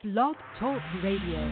Blog Talk Radio.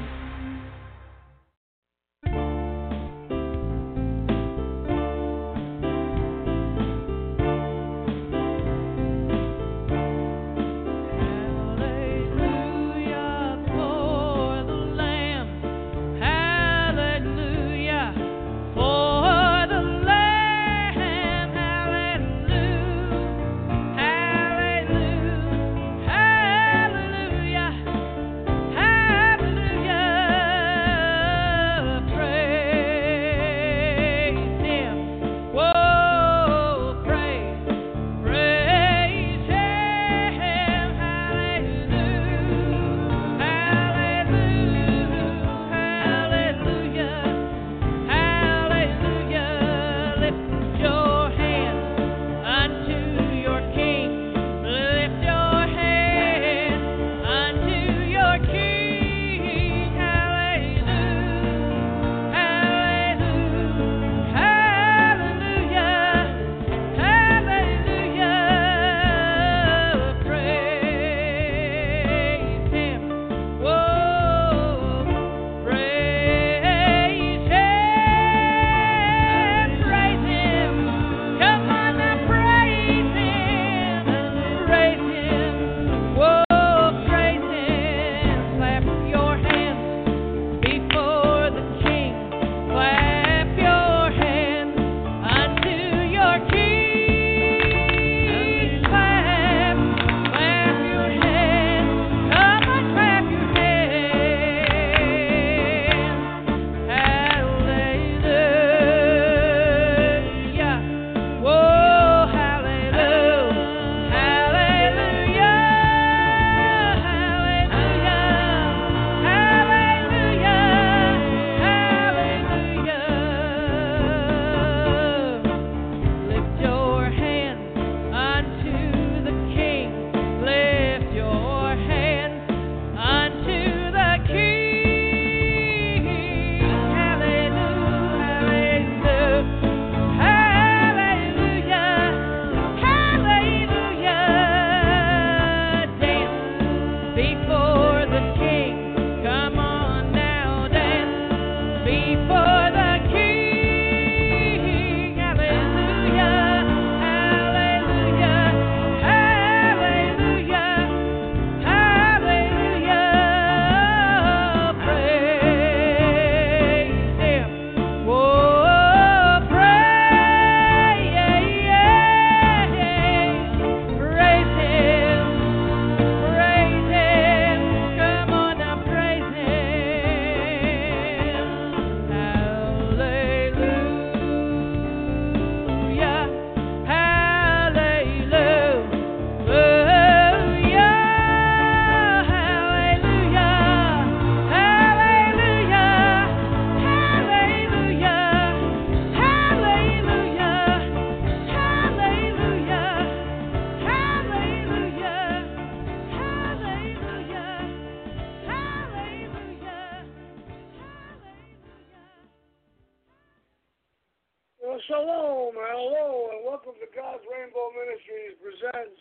Shalom, hello, and welcome to God's Rainbow Ministries presents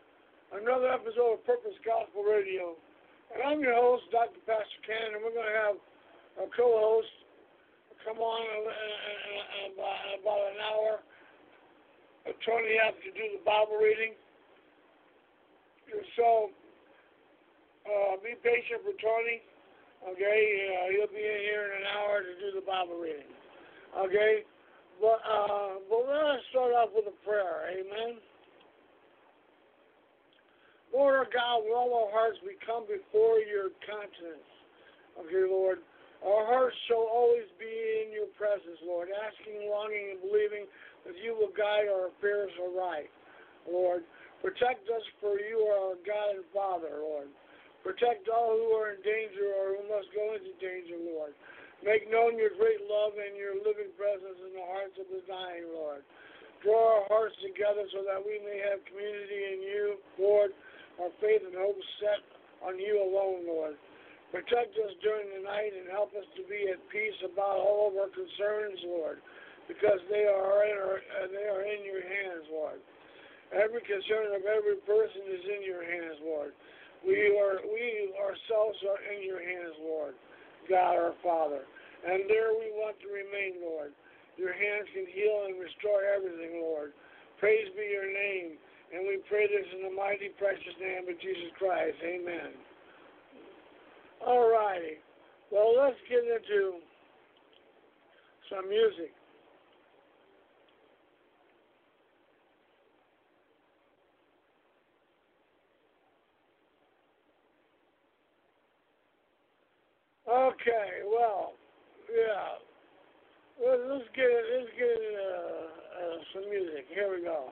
another episode of Purpose Gospel Radio. And I'm your host, Dr. Pastor Ken, and we're going to have a co-host come on in about an hour. Tony has to do the Bible reading. So, be patient for Tony, okay? He'll be in here in an hour to do the Bible reading, okay? But let us start off with a prayer. Amen. Lord our God, with all our hearts we come before your countenance. Okay, Lord. Our hearts shall always be in your presence, Lord, asking, longing, and believing that you will guide our affairs aright, Lord. Protect us, for you are our God and Father, Lord. Protect all who are in danger or who must go into danger, Lord. Make known your great love and your living presence in the hearts of the dying, Lord. Draw our hearts together so that we may have community in you, Lord, our faith and hope set on you alone, Lord. Protect us during the night and help us to be at peace about all of our concerns, Lord, because they are in your hands, Lord. Every concern of every person is in your hands, Lord. We ourselves ourselves are in your hands, Lord, God our Father. And there we want to remain, Lord. Your hands can heal and restore everything, Lord. Praise be your name. And we pray this in the mighty, precious name of Jesus Christ. Amen. All righty. Well, let's get into some music. Okay, well, yeah. Let's get some music. Here we go.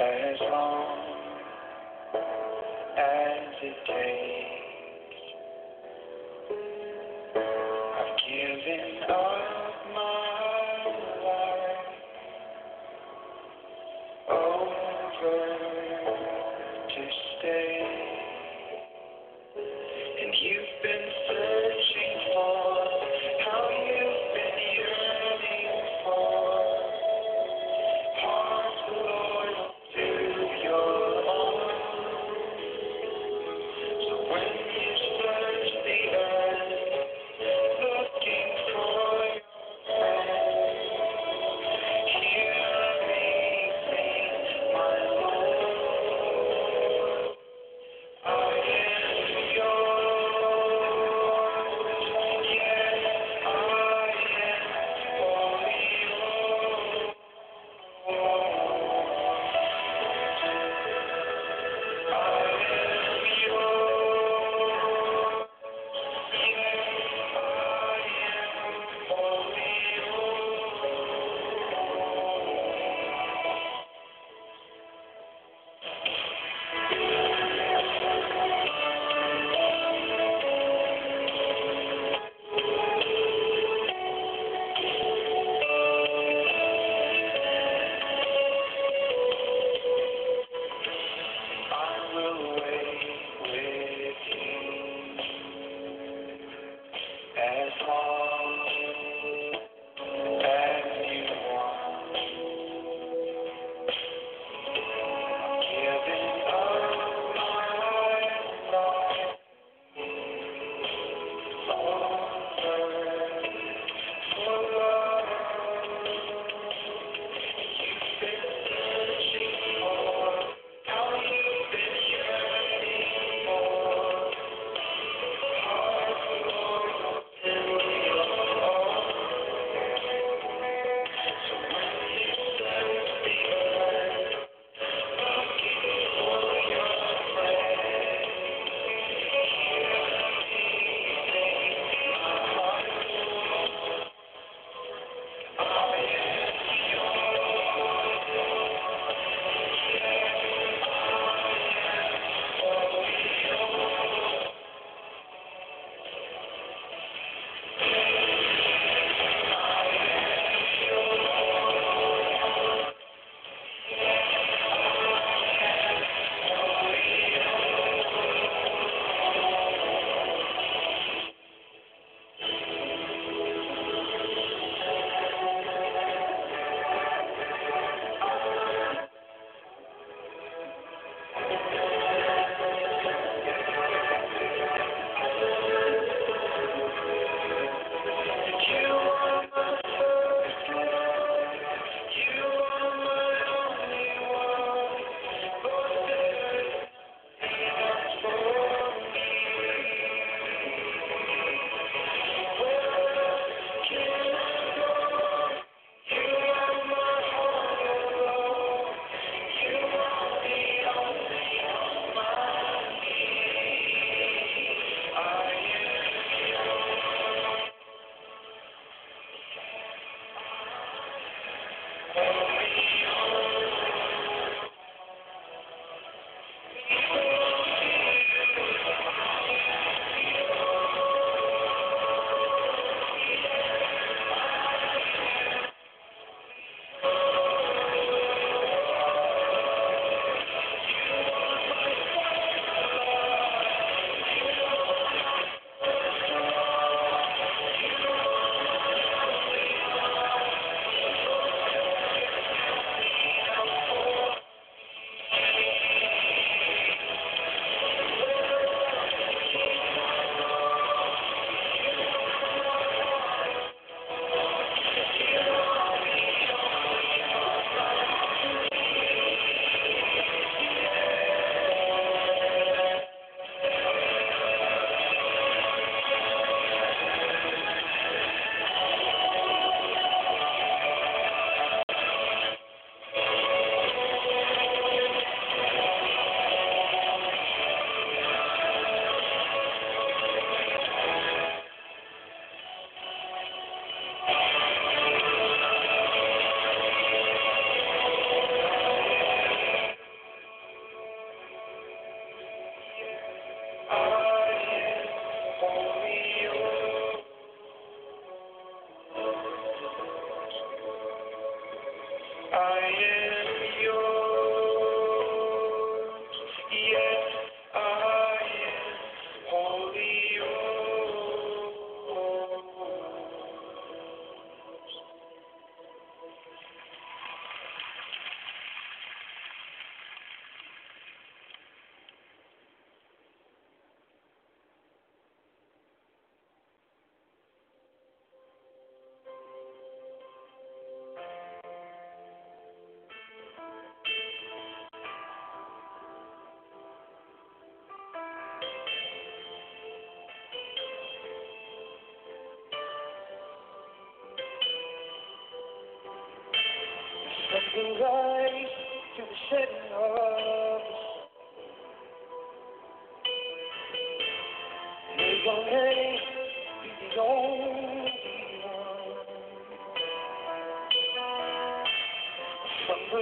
as long as it takes. I've given up my life over to stay, and you've been searching for how you've been yearning for hearts loyal to your arms. So when you search the earth looking for your friend, hear me sing, my Lord.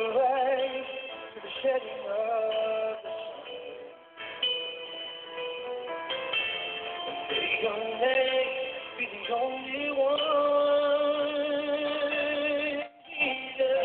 rise to the setting of the sun. May your name be the only one, Jesus.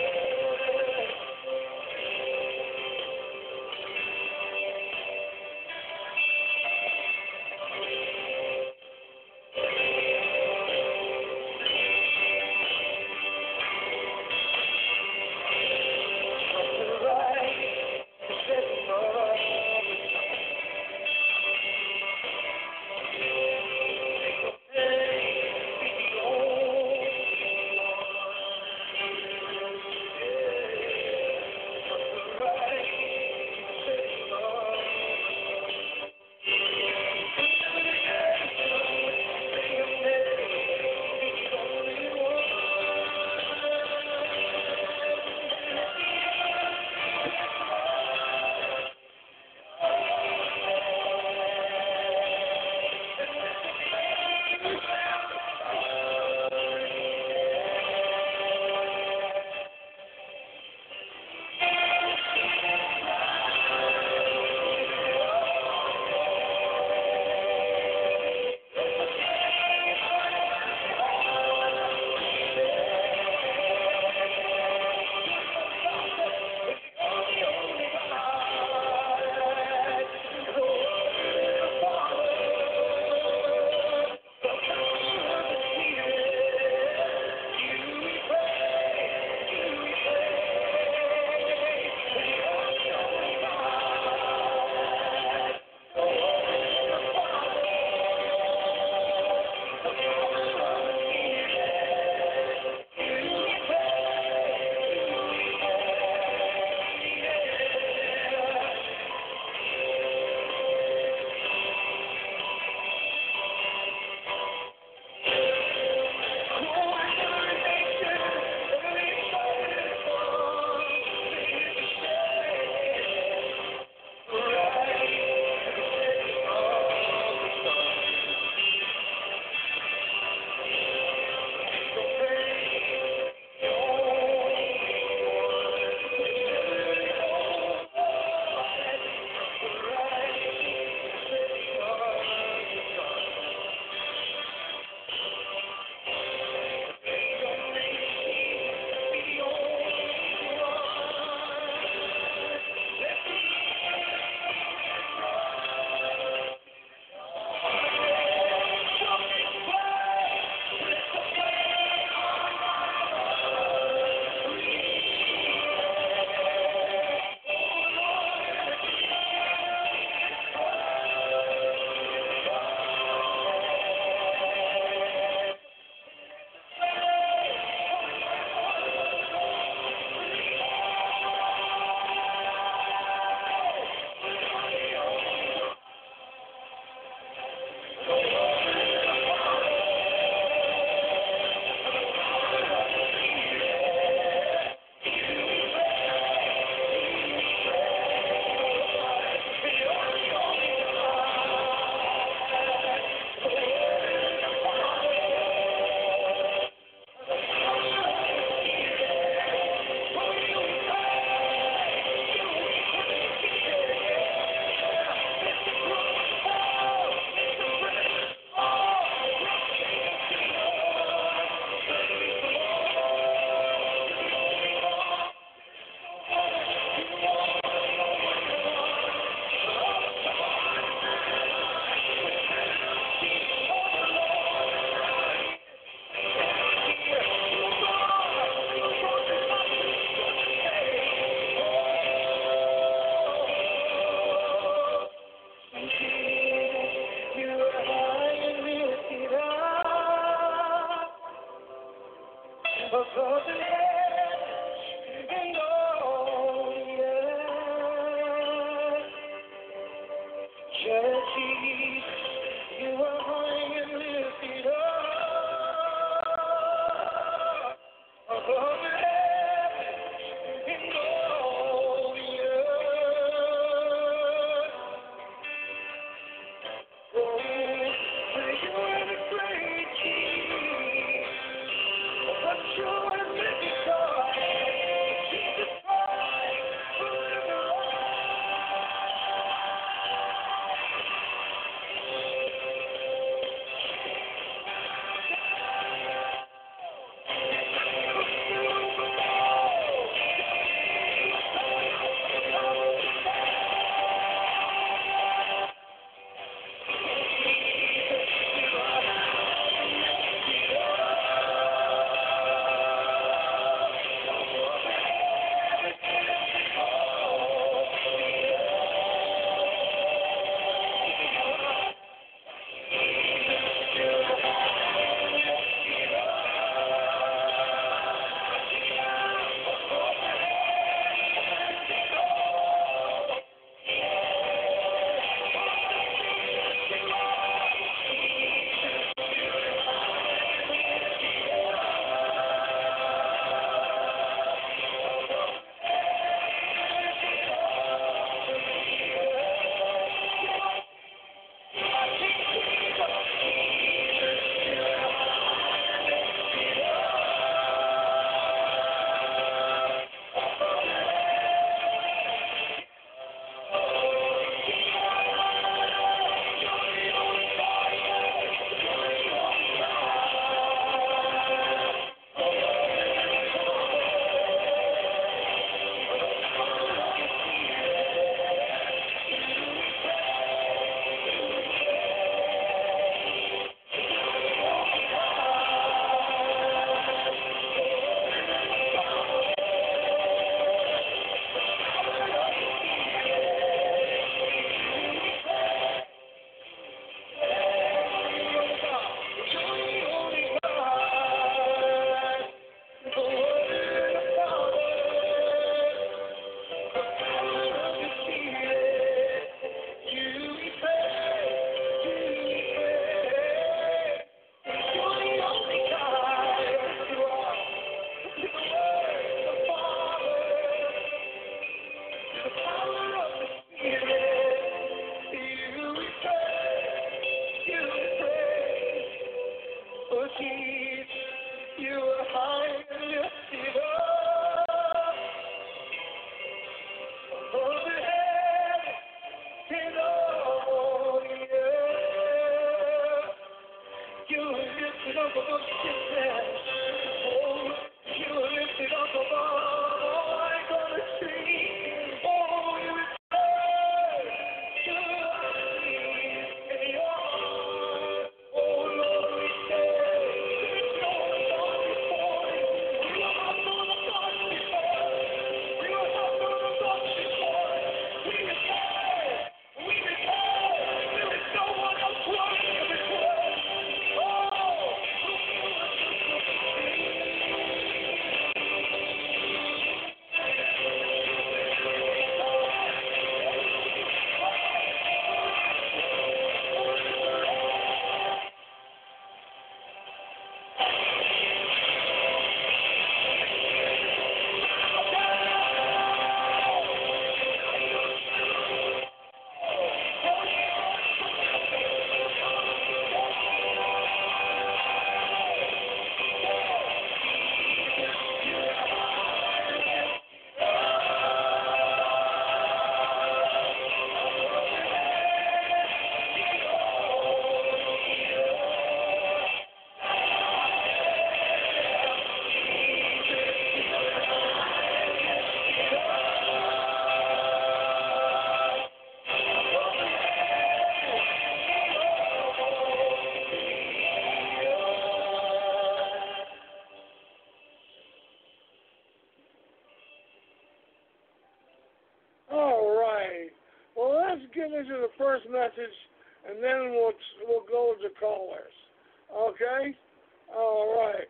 let's get into the first message, and then we'll go to callers. Okay? All right.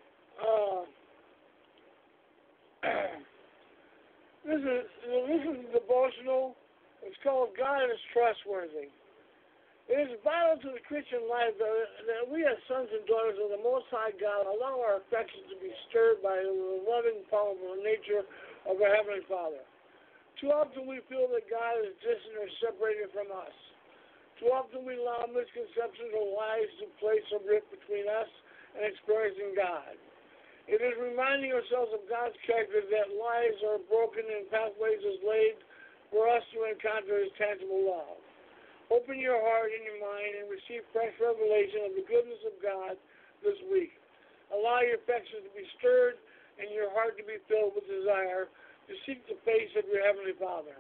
This is a devotional. It's called God is Trustworthy. It is vital to the Christian life that we as sons and daughters of the Most High God allow our affections to be stirred by the loving, powerful nature of our Heavenly Father. Too often we feel that God is distant or separated from us. Too often we allow misconceptions or lies to place a rift between us and experiencing God. It is reminding ourselves of God's character that lies are broken and pathways is laid for us to encounter His tangible love. Open your heart and your mind and receive fresh revelation of the goodness of God this week. Allow your affections to be stirred and your heart to be filled with desire to seek the face of your Heavenly Father.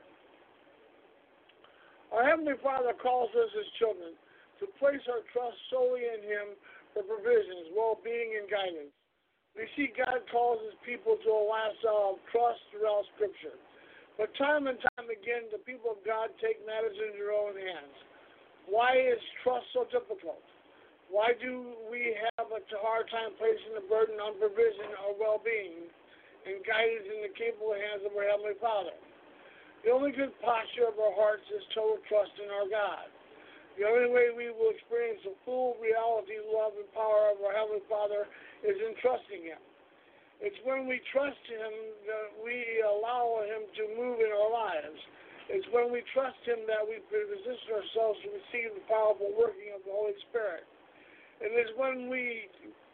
Our Heavenly Father calls us His children to place our trust solely in Him for provisions, well-being, and guidance. We see God calls His people to a lifestyle of trust throughout Scripture. But time and time again, the people of God take matters into their own hands. Why is trust so difficult? Why do we have a hard time placing the burden on provision or well-being and guidance in the capable hands of our Heavenly Father? The only good posture of our hearts is total trust in our God. The only way we will experience the full reality, love, and power of our Heavenly Father is in trusting Him. It's when we trust Him that we allow Him to move in our lives. It's when we trust Him that we position ourselves to receive the powerful working of the Holy Spirit. It is when we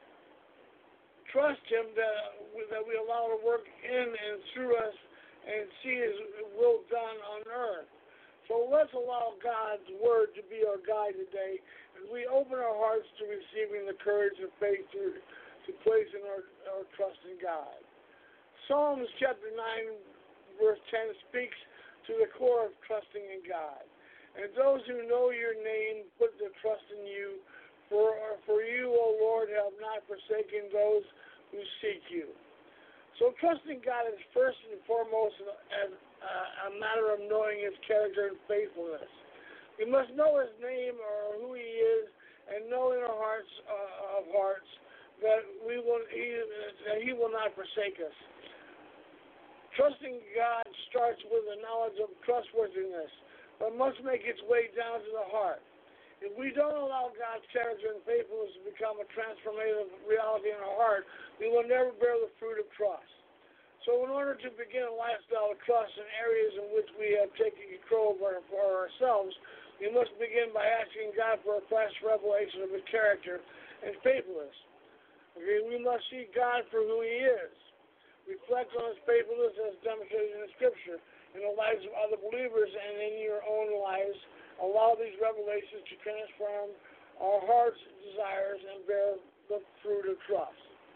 trust Him that we allow to work in and through us and see His will done on earth. So let's allow God's Word to be our guide today as we open our hearts to receiving the courage and faith to place in our trust in God. Psalms chapter 9, verse 10 speaks to the core of trusting in God. And those who know your name put their trust in you. For you, O Lord, have not forsaken those who seek you. So trusting God is first and foremost a matter of knowing His character and faithfulness. We must know His name or who He is and know in our hearts of hearts that He will not forsake us. Trusting God starts with a knowledge of trustworthiness, but must make its way down to the heart. If we don't allow God's character and faithfulness to become a transformative reality in our heart, we will never bear the fruit of trust. So in order to begin a lifestyle of trust in areas in which we have taken control for ourselves, we must begin by asking God for a fresh revelation of His character and faithfulness. Okay, we must see God for who He is. Reflect on His faithfulness as demonstrated in Scripture in the lives of other believers and in your own lives. Allow these revelations to transform our hearts' desires and bear the fruit of trust.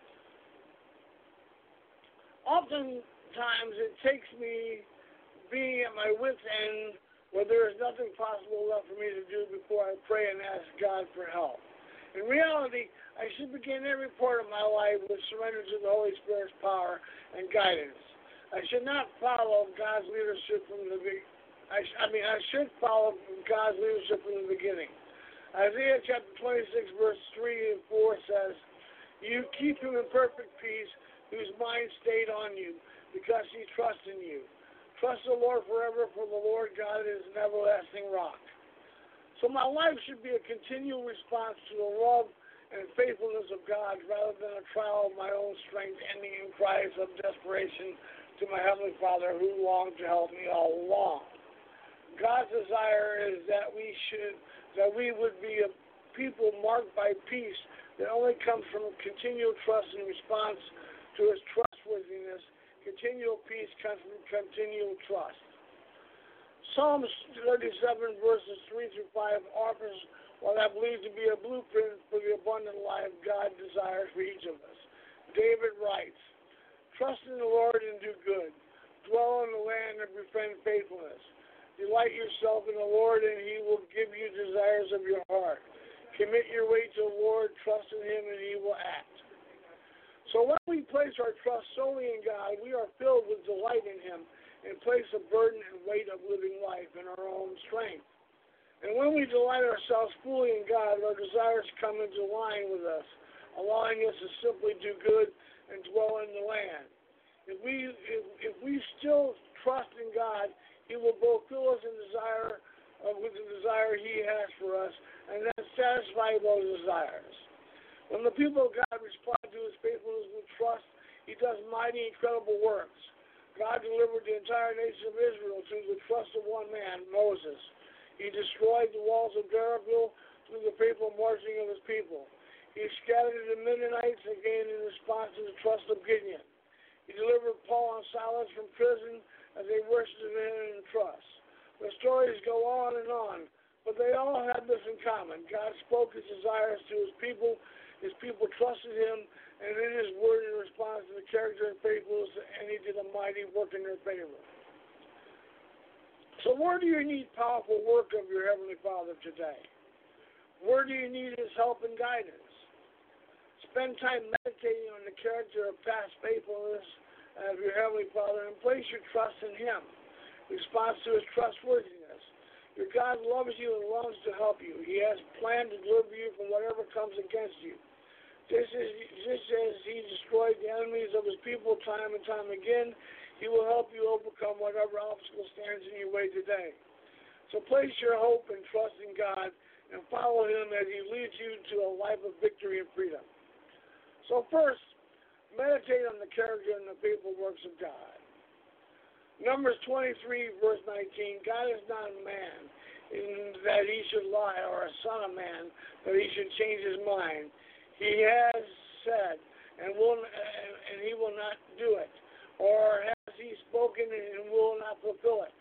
Oftentimes it takes me being at my wit's end where there is nothing possible left for me to do before I pray and ask God for help. In reality, I should begin every part of my life with surrender to the Holy Spirit's power and guidance. I should not follow God's leadership from the beginning. I should follow God's leadership from the beginning. Isaiah chapter 26, verse 3 and 4 says, "You keep him in perfect peace, whose mind stayed on you, because he trusts in you. Trust the Lord forever, for the Lord God is an everlasting rock." So my life should be a continual response to the love and faithfulness of God rather than a trial of my own strength ending in cries of desperation to my Heavenly Father who longed to help me all along. God's desire is that we would be a people marked by peace that only comes from continual trust in response to His trustworthiness. Continual peace comes from continual trust. Psalms 37, verses 3 through 5 offers what I believe to be a blueprint for the abundant life God desires for each of us. David writes, "Trust in the Lord and do good. Dwell in the land and befriend faithfulness. Delight yourself in the Lord, and He will give you desires of your heart. Commit your way to the Lord, trust in Him, and He will act." So when we place our trust solely in God, we are filled with delight in Him, and place a burden and weight of living life in our own strength. And when we delight ourselves fully in God, our desires come into line with us, allowing us to simply do good and dwell in the land. If we still trust in God, He will both fill us with the desire He has for us, and then satisfy those desires. When the people of God respond to His faithfulness with trust, He does mighty, incredible works. God delivered the entire nation of Israel through the trust of one man, Moses. He destroyed the walls of Jericho through the faithful marching of His people. He scattered the Midianites again in response to the trust of Gideon. He delivered Paul and Silas from prison as they worshipped Him in trust. The stories go on, but they all have this in common. God spoke His desires to His people trusted Him, and in His word in response to the character and faithfulness, and He did a mighty work in their favor. So where do you need powerful work of your Heavenly Father today? Where do you need His help and guidance? Spend time meditating on the character of past faithfulness of your Heavenly Father and place your trust in Him. Response to His trustworthiness. Your God loves you and longs to help you. He has planned to deliver you from whatever comes against you. Just as He destroyed the enemies of His people time and time again, He will help you overcome whatever obstacle stands in your way today. So place your hope and trust in God and follow Him as He leads you to a life of victory and freedom. So first, meditate on the character and the faithful works of God. Numbers 23, verse 19, God is not a man in that He should lie, or a son of man that He should change His mind. He has said, and He will not do it. Or has He spoken and will not fulfill it?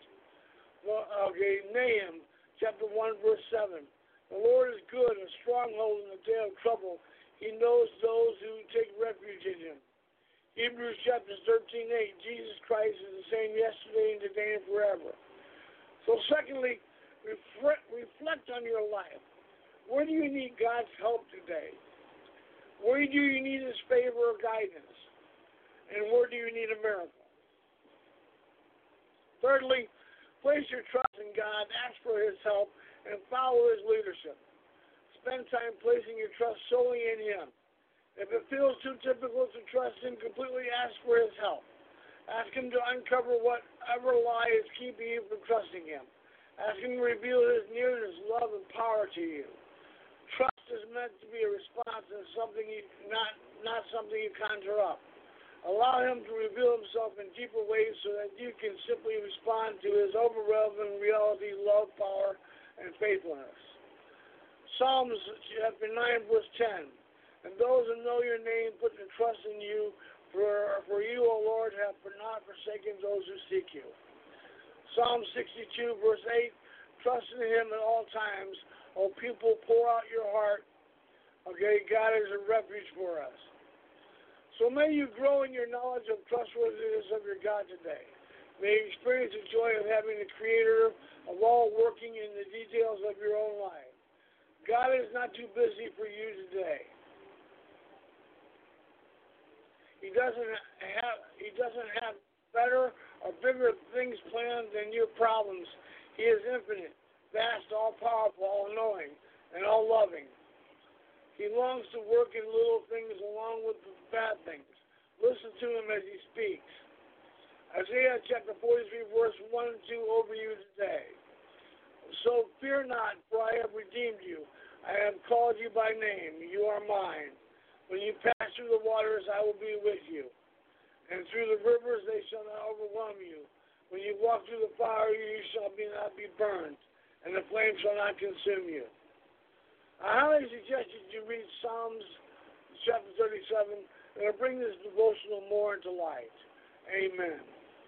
Nahum chapter 1, verse 7. The Lord is good, a stronghold in the day of trouble. He knows those who take refuge in Him. Hebrews chapter 13:8. Jesus Christ is the same yesterday and today and forever. So secondly, reflect on your life. Where do you need God's help today? Where do you need His favor or guidance? And where do you need a miracle? Thirdly, place your trust in God, ask for His help, and follow His leadership. Spend time placing your trust solely in Him. If it feels too difficult to trust Him completely, ask for His help. Ask Him to uncover whatever lie is keeping you from trusting Him. Ask Him to reveal His nearness, love, and power to you. Trust is meant to be a response and not something you conjure up. Allow Him to reveal Himself in deeper ways so that you can simply respond to His overwhelming reality, love, power, and faithfulness. Psalms chapter 9, verse 10. And those who know your name put their trust in you, for you, O Lord, have not forsaken those who seek you. Psalm 62, verse 8. Trust in Him at all times. O people, pour out your heart. God is a refuge for us. So may you grow in your knowledge of trustworthiness of your God today. May you experience the joy of having the Creator of all working in the details of your own life. God is not too busy for you today. He doesn't have better or bigger things planned than your problems. He is infinite, vast, all-powerful, all-knowing, and all-loving. He longs to work in little things along with the bad things. Listen to Him as He speaks. Isaiah chapter 43, verse 1 and 2 over you today. So fear not, for I have redeemed you. I have called you by name. You are mine. When you pass through the waters, I will be with you. And through the rivers, they shall not overwhelm you. When you walk through the fire, you shall not be burned, and the flame shall not consume you. I highly suggest that you read Psalms chapter 37, and it'll bring this devotional more into light. Amen.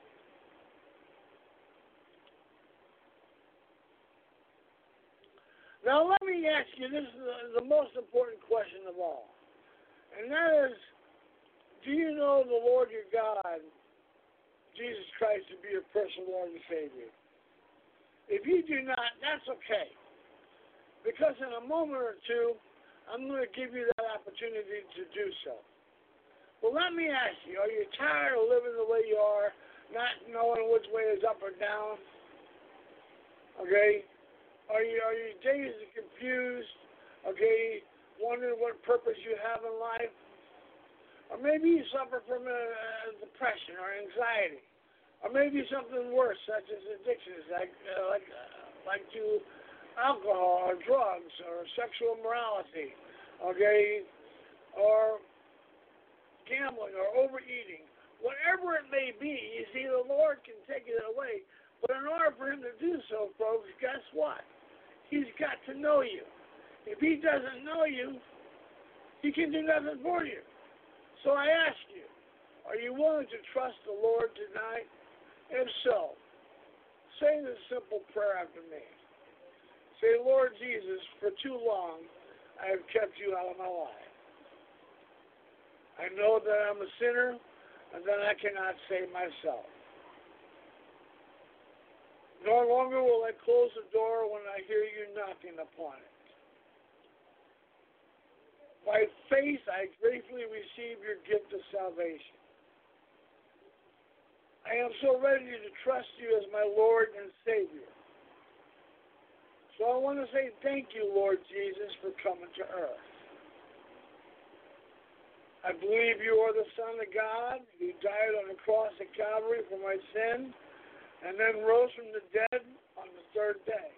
Now let me ask you, this is the most important question of all. And that is, do you know the Lord your God, Jesus Christ, to be your personal Lord and Savior? If you do not, that's okay. Because in a moment or two, I'm going to give you that opportunity to do so. Well, let me ask you, are you tired of living the way you are, not knowing which way is up or down? Okay? Are you dazed and confused? Okay? Wondering what purpose you have in life? Or maybe you suffer from depression or anxiety. Or maybe something worse, such as addictions, like to alcohol or drugs or sexual immorality, okay? Or gambling or overeating. Whatever it may be, you see, the Lord can take it away. But in order for him to do so, folks, guess what? He's got to know you. If he doesn't know you, he can do nothing for you. So I ask you, are you willing to trust the Lord tonight? If so, say this simple prayer after me. Say, Lord Jesus, for too long I have kept you out of my life. I know that I'm a sinner and that I cannot save myself. No longer will I close the door when I hear you knocking upon it. By faith, I gratefully receive your gift of salvation. I am so ready to trust you as my Lord and Savior. So I want to say thank you, Lord Jesus, for coming to earth. I believe you are the Son of God who died on the cross at Calvary for my sin and then rose from the dead on the third day.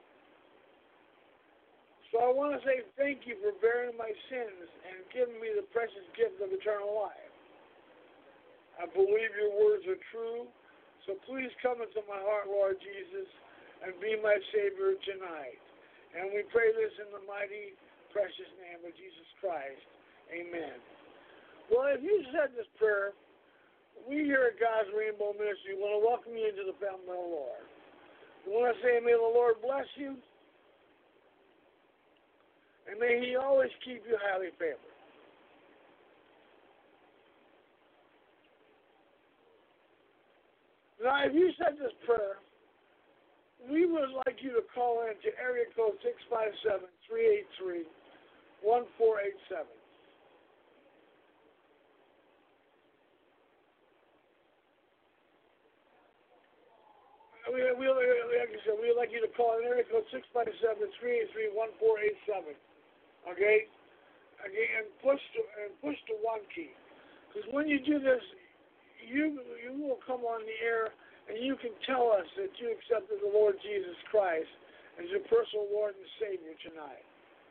So I want to say thank you for bearing my sins and giving me the precious gift of eternal life. I believe your words are true, so please come into my heart, Lord Jesus, and be my Savior tonight. And we pray this in the mighty, precious name of Jesus Christ. Amen. Well, if you said this prayer, we here at God's Rainbow Ministry want to welcome you into the family of the Lord. We want to say, may the Lord bless you, and may he always keep you highly favored. Now, if you said this prayer, we would like you to call in to area code 657-383-1487. Like I said, we'd like you to call in area code 657-383-1487. Okay? And push the 1 key. Because when you do this, you will come on the air and you can tell us that you accepted the Lord Jesus Christ as your personal Lord and Savior tonight.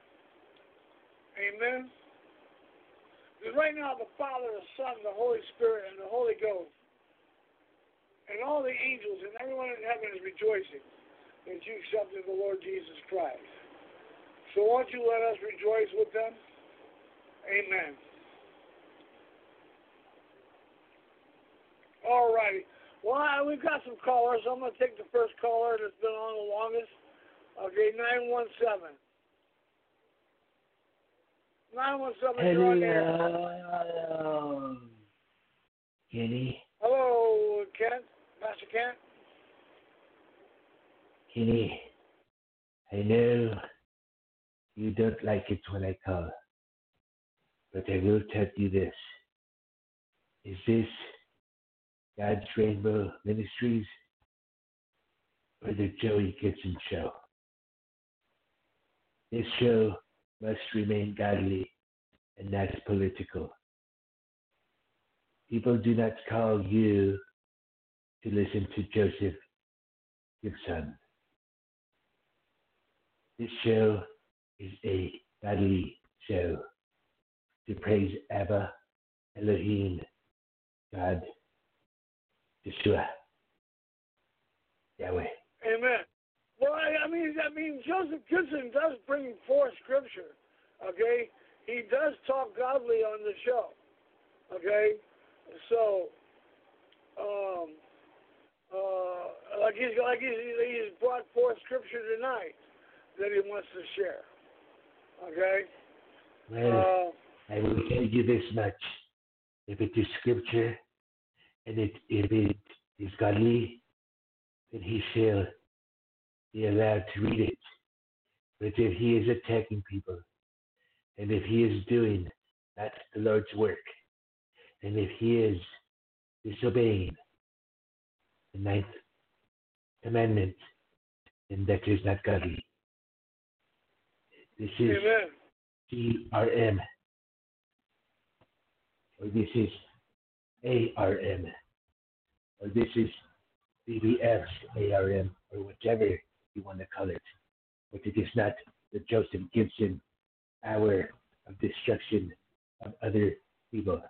Amen? Because right now the Father, the Son, the Holy Spirit, and the Holy Ghost, and all the angels and everyone in heaven is rejoicing that you accepted the Lord Jesus Christ. So won't you let us rejoice with them? Amen. All righty. Well, we've got some callers. I'm going to take the first caller that's been on the longest. Okay, 917. 917, you're on there. Hello, Kenny. Hello, Kent. Pastor Kent. Kenny, I know you don't like it when I call, but I will tell you this. Is this God's Rainbow Ministries or the Joey Gibson Show? This show must remain godly and not political. People do not call you to listen to Joseph Gibson. This show is a godly show to praise Abba, Elohim, God, Yeshua, Yahweh. Amen. Well, I mean, Joseph Gibson does bring forth Scripture, okay? He does talk godly on the show, okay? So, he's brought forth Scripture tonight that he wants to share, okay? Well, I will tell you this much. If it is Scripture, and if it is godly, then he shall be allowed to read it. But if he is attacking people, and if he is doing not the Lord's work, and if he is disobeying, the ninth commandment, then that is not godly. This is Amen. CRM, or this is ARM, or this is BBS ARM, or whichever you want to call it. But it is not the Joseph Gibson hour of destruction of other people.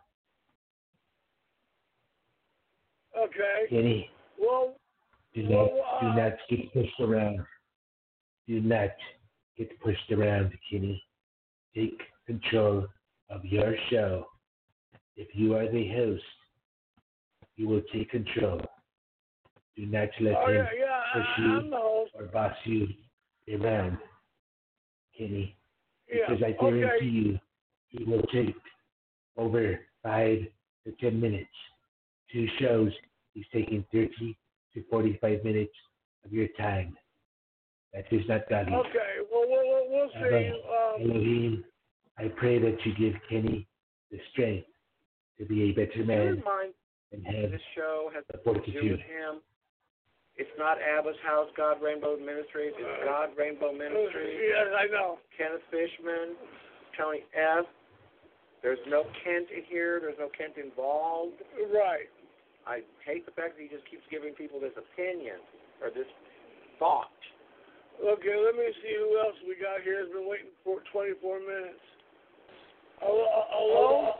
Okay. Kenny, Well, do not get pushed around. Do not get pushed around, Kenny. Take control of your show. If you are the host, you will take control. Do not let him push I'm you the host. or boss you around, Kenny. Yeah. Because I guarantee you, he will take over 5 to 10 minutes. 2 shows, he's taking 30 to 45 minutes of your time. That is not godly. Okay. Well, we'll see. Elohim, I pray that you give Kenny the strength to be a better man and have This show has the nothing to do fortitude. with him. It's not Abba's House, God Rainbow Ministries. It's God Rainbow Ministries. Yes, I know. Kenneth Fishman, Tony F. There's no Kent in here. There's no Kent involved. Right. I hate the fact that he just keeps giving people this opinion or this thought. Okay, let me see who else we got here. Has been waiting for 24 minutes. Hello?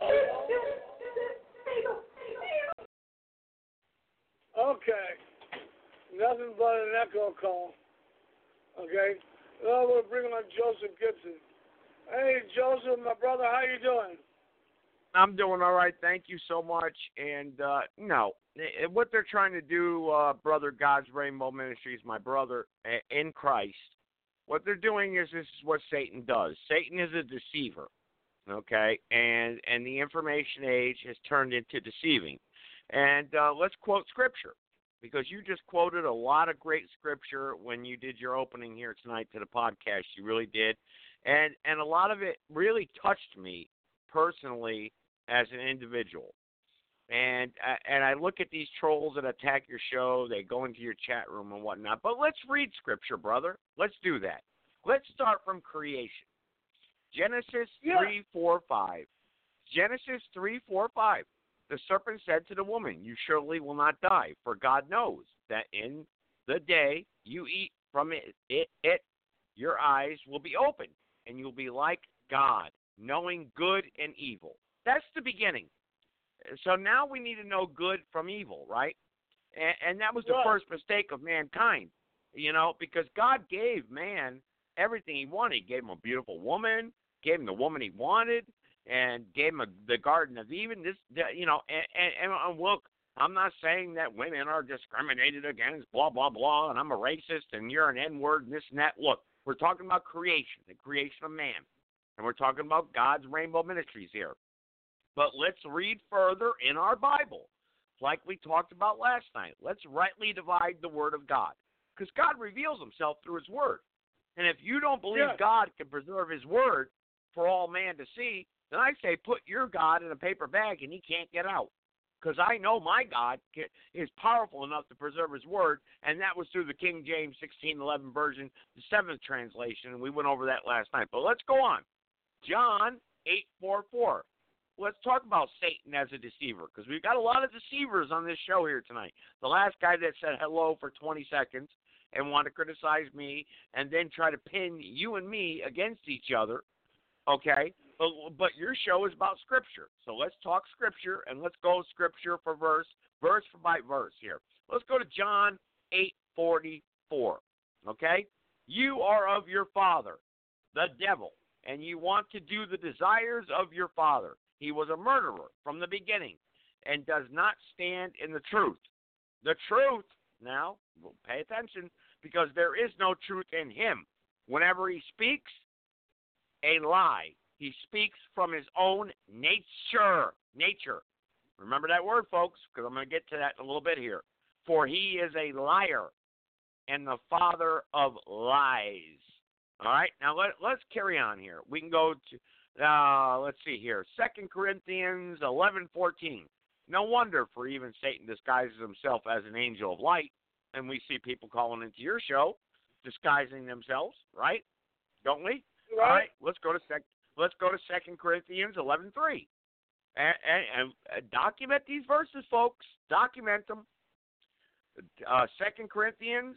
Okay. Nothing but an echo call. Okay. Now we'll bring on Joseph Gibson. Hey, Joseph, my brother, how you doing? I'm doing all right. Thank you so much. And, what they're trying to do, Brother God's Rainbow Ministries, my brother in Christ, what they're doing is this is what Satan does. Satan is a deceiver, okay? And the information age has turned into deceiving. And let's quote Scripture, because you just quoted a lot of great Scripture when you did your opening here tonight to the podcast. You really did. And a lot of it really touched me personally as an individual. And I look at these trolls that attack your show. They go into your chat room and whatnot. But let's read Scripture, brother. Let's do that. Let's start from creation. Genesis 3:4-5. Genesis 3:4-5. The serpent said to the woman, "You surely will not die, for God knows that in the day you eat from it, your eyes will be opened, and you'll be like God, knowing good and evil." That's the beginning. So now we need to know good from evil, right? And that was the first mistake of mankind, because God gave man everything he wanted. He gave him a beautiful woman, gave him the woman he wanted, and gave him the Garden of Eden. And look, I'm not saying that women are discriminated against, blah, blah, blah, and I'm a racist, and you're an N-word, and this and that. Look, we're talking about creation, the creation of man, and we're talking about God's Rainbow Ministries here. But let's read further in our Bible, like we talked about last night. Let's rightly divide the Word of God, because God reveals himself through his Word. And if you don't believe God can preserve his Word for all man to see, then I say put your God in a paper bag and he can't get out, because I know my God is powerful enough to preserve his Word, and that was through the King James 1611 version, the 7th translation, and we went over that last night. But let's go on. John 8:44. Let's talk about Satan as a deceiver, because we've got a lot of deceivers on this show here tonight. The last guy that said hello for 20 seconds and wanted to criticize me and then try to pin you and me against each other, okay? But your show is about Scripture. So let's talk Scripture, and let's go Scripture for verse by verse here. Let's go to John 8:44, okay? You are of your father, the devil, and you want to do the desires of your father. He was a murderer from the beginning and does not stand in the truth. The truth, now, pay attention, because there is no truth in him. Whenever he speaks a lie, he speaks from his own nature. Remember that word, folks, because I'm going to get to that in a little bit here. For he is a liar and the father of lies. All right, now let's carry on here. We can go to... let's see here. 2 Corinthians 11:14. No wonder, for even Satan disguises himself as an angel of light, and we see people calling into your show disguising themselves, right? Don't we? Right. All right, let's go to 2 Corinthians 11:3. And document these verses, folks. Document them. 2 Corinthians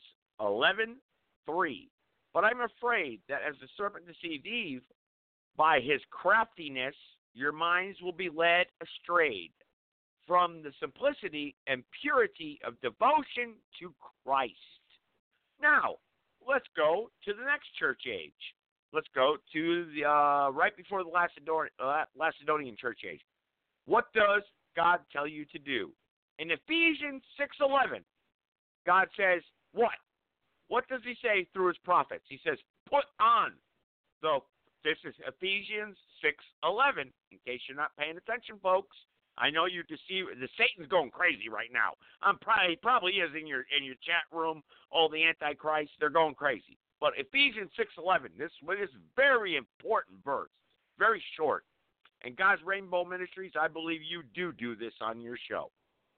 11:3. But I'm afraid that as the serpent deceived Eve, by his craftiness, your minds will be led astray from the simplicity and purity of devotion to Christ. Now, let's go to the next church age. Let's go to the right before the Macedonian church age. What does God tell you to do? In Ephesians 6:11, God says, what? What does he say through his prophets? He says, put on. So this is Ephesians 6:11, in case you're not paying attention, folks. I know you deceive. The Satan's going crazy right now. He probably is in your chat room. All the antichrists, they're going crazy. But Ephesians 6:11, this is a very important verse, very short. And God's Rainbow Ministries, I believe you do this on your show.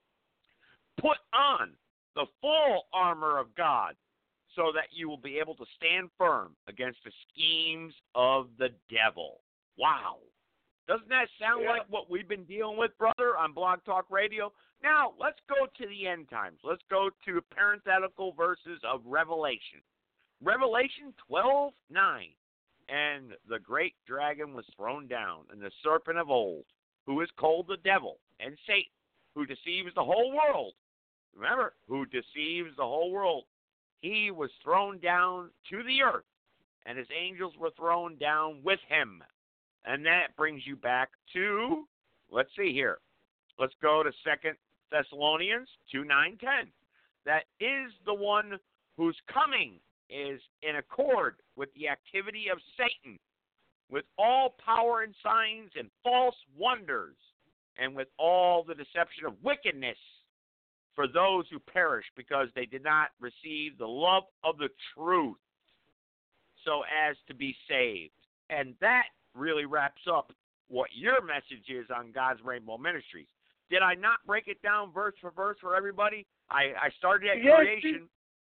Put on the full armor of God so that you will be able to stand firm against the schemes of the devil. Wow. Doesn't that sound like what we've been dealing with, brother, on Blog Talk Radio? Now, let's go to the end times. Let's go to parenthetical verses of Revelation. Revelation 12:9. And the great dragon was thrown down, and the serpent of old, who is called the devil and Satan, who deceives the whole world. Remember, who deceives the whole world. He was thrown down to the earth, and his angels were thrown down with him. And that brings you back to, let's see here. Let's go to 2 Thessalonians 2:9-10. That is the one whose coming is in accord with the activity of Satan, with all power and signs and false wonders, and with all the deception of wickedness for those who perish because they did not receive the love of the truth so as to be saved. And that really wraps up what your message is on God's Rainbow Ministries. Did I not break it down verse for verse for everybody? I started at creation.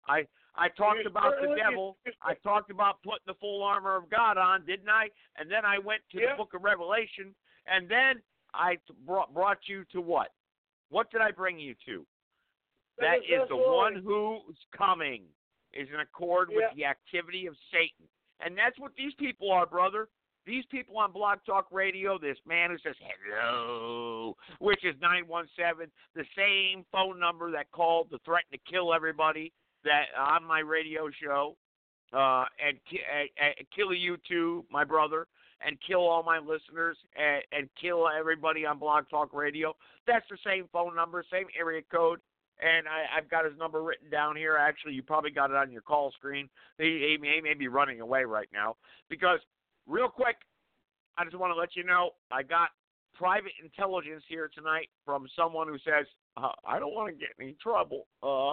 I talked about the devil. I talked about putting the full armor of God on, didn't I? And then I went to the book of Revelation, and then I brought you to what? What did I bring you to? That is the one who's coming is in accord with the activity of Satan. And that's what these people are, brother. These people on Blog Talk Radio, this man who says hello, which is 917, the same phone number that called to threaten to kill everybody that on my radio show, and kill you too, my brother, and kill all my listeners, and kill everybody on Blog Talk Radio. That's the same phone number, same area code, and I've got his number written down here. Actually, you probably got it on your call screen. He may be running away right now. Because, real quick, I just want to let you know, I got private intelligence here tonight from someone who says, I don't want to get in any trouble,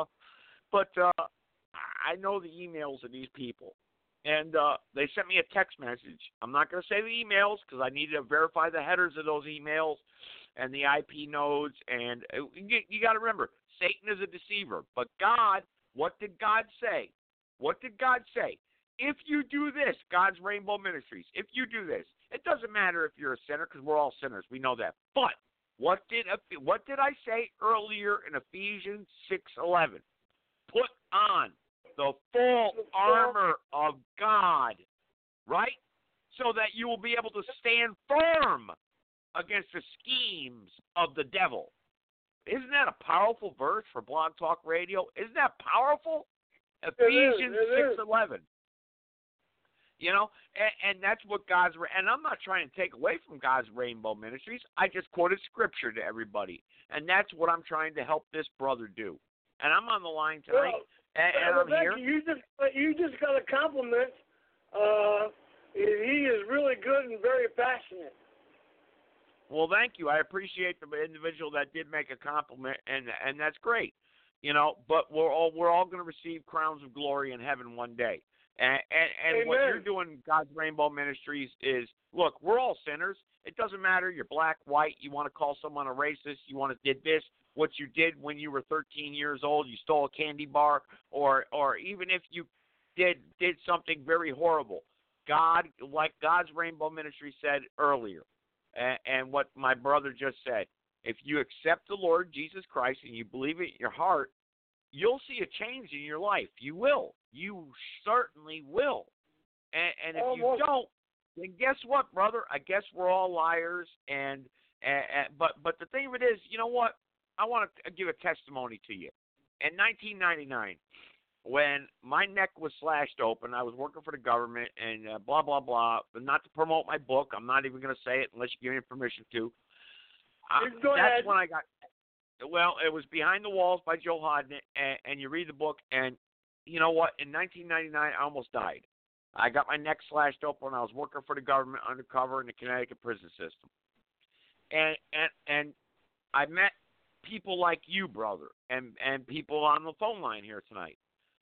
but I know the emails of these people, and they sent me a text message. I'm not going to say the emails because I need to verify the headers of those emails and the IP nodes. And you got to remember, Satan is a deceiver. But God, what did God say? What did God say? If you do this, God's Rainbow Ministries, if you do this, it doesn't matter if you're a sinner because we're all sinners. We know that. But what did I say earlier in Ephesians 6:11? Put on the full armor of God, right? So that you will be able to stand firm against the schemes of the devil. Isn't that a powerful verse for Blog Talk Radio? Isn't that powerful? Ephesians 6:11. You know, and that's what God's, and I'm not trying to take away from God's Rainbow Ministries. I just quoted scripture to everybody, and that's what I'm trying to help this brother do. And I'm on the line tonight, and I'm here. You just got a compliment. He is really good and very passionate. Well, thank you. I appreciate the individual that did make a compliment, and that's great. But we're all going to receive crowns of glory in heaven one day. And what you're doing, God's Rainbow Ministries, is, look, we're all sinners. It doesn't matter. You're black, white. You want to call someone a racist. You want to did this. What you did when you were 13 years old, you stole a candy bar, or even if you did something very horrible. God, like God's Rainbow Ministry said earlier, and what my brother just said, if you accept the Lord Jesus Christ and you believe it in your heart, you'll see a change in your life. You will. You certainly will. And if you don't, then guess what, brother? I guess we're all liars. But the thing of it is, you know what? I want to give a testimony to you. In 1999, when my neck was slashed open, I was working for the government and blah, blah, blah. But not to promote my book. I'm not even going to say it unless you give me permission to. That's when I got – well, it was Behind the Walls by Joe Hodnett, and you read the book, and you know what? In 1999, I almost died. I got my neck slashed open when I was working for the government undercover in the Connecticut prison system. And I met people like you, brother, and people on the phone line here tonight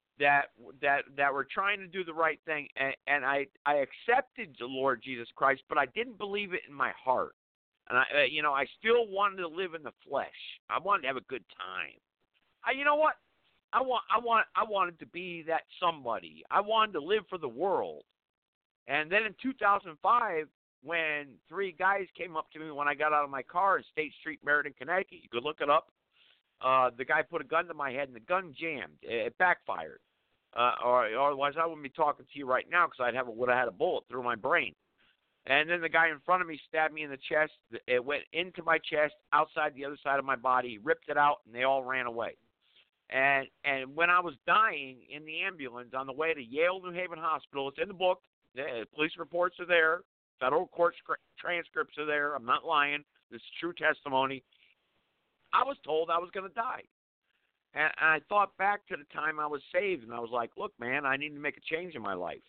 that were trying to do the right thing, and I accepted the Lord Jesus Christ, but I didn't believe it in my heart. And I still wanted to live in the flesh. I wanted to have a good time. You know what? I wanted to be that somebody. I wanted to live for the world. And then in 2005, when three guys came up to me when I got out of my car in State Street, Meriden, Connecticut, you could look it up. The guy put a gun to my head, and the gun jammed. It backfired. Or otherwise, I wouldn't be talking to you right now because would have had a bullet through my brain. And then the guy in front of me stabbed me in the chest. It went into my chest, outside the other side of my body, ripped it out, and they all ran away. And when I was dying in the ambulance on the way to Yale New Haven Hospital, it's in the book. The police reports are there. Federal court transcripts are there. I'm not lying. This is true testimony. I was told I was going to die. And I thought back to the time I was saved, and I was like, look, man, I need to make a change in my life.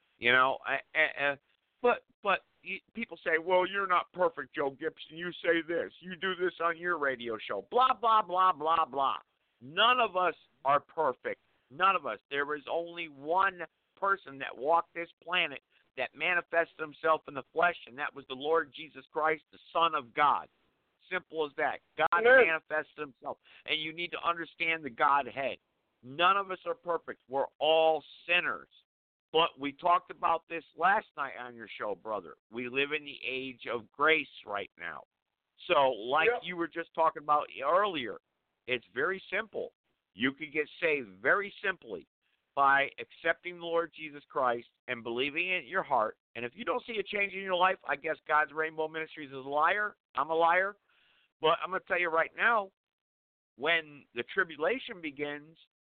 But people say, well, you're not perfect, Joe Gibson. You say this. You do this on your radio show. Blah, blah, blah, blah, blah. None of us are perfect. None of us. There is only one person that walked this planet that manifested himself in the flesh, and that was the Lord Jesus Christ, the Son of God. Simple as that. God manifested himself. And you need to understand the Godhead. None of us are perfect. We're all sinners. But we talked about this last night on your show, brother. We live in the age of grace right now. So like you were just talking about earlier, it's very simple. You can get saved very simply by accepting the Lord Jesus Christ and believing it in your heart. And if you don't see a change in your life, I guess God's Rainbow Ministries is a liar. I'm a liar. But I'm going to tell you right now, when the tribulation begins,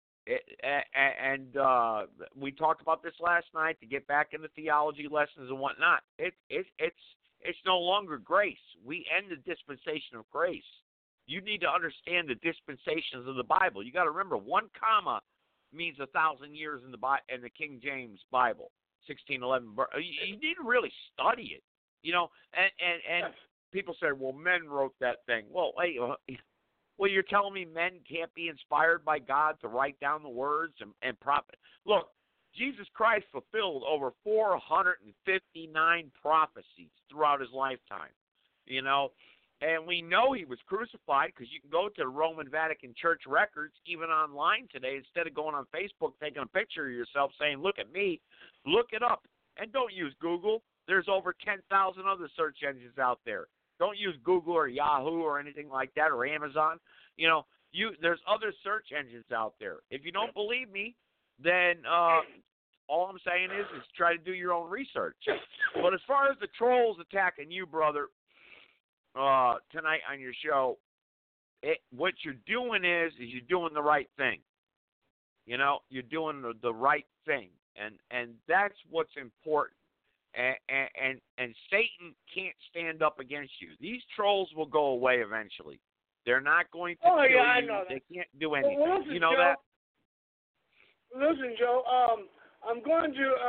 we talked about this last night to get back into theology lessons and whatnot. It's no longer grace. We end the dispensation of grace. You need to understand the dispensations of the Bible. You got to remember, one comma means 1,000 years in the King James Bible, 1611. You need to really study it, And people say, well, men wrote that thing. Well, you're telling me men can't be inspired by God to write down the words and prophet? Look, Jesus Christ fulfilled over 459 prophecies throughout his lifetime, And we know he was crucified because you can go to the Roman Vatican Church records, even online today, instead of going on Facebook taking a picture of yourself saying, look at me, look it up. And don't use Google. There's over 10,000 other search engines out there. Don't use Google or Yahoo or anything like that, or Amazon. There's other search engines out there. If you don't believe me, then all I'm saying is try to do your own research. But as far as the trolls attacking you, brother, tonight on your show, what you're doing is you're doing the right thing. You're doing the right thing, and that's what's important. And Satan can't stand up against you. These trolls will go away eventually. They're not going to kill you. I know that. They can't do anything. Well, listen, you know Joe, that? Listen, Joe. I'm going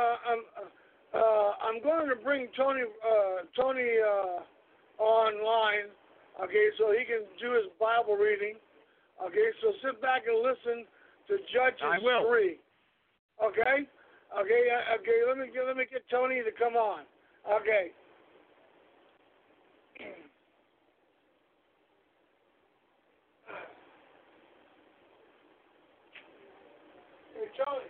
to bring Tony online, okay, so he can do his Bible reading, Okay, so sit back and listen to Judges I will. 3. Okay? Okay, let me get Tony to come on. Okay. Hey, Tony.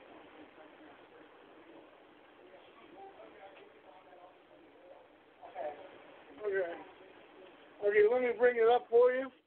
Okay, let me bring it up for you.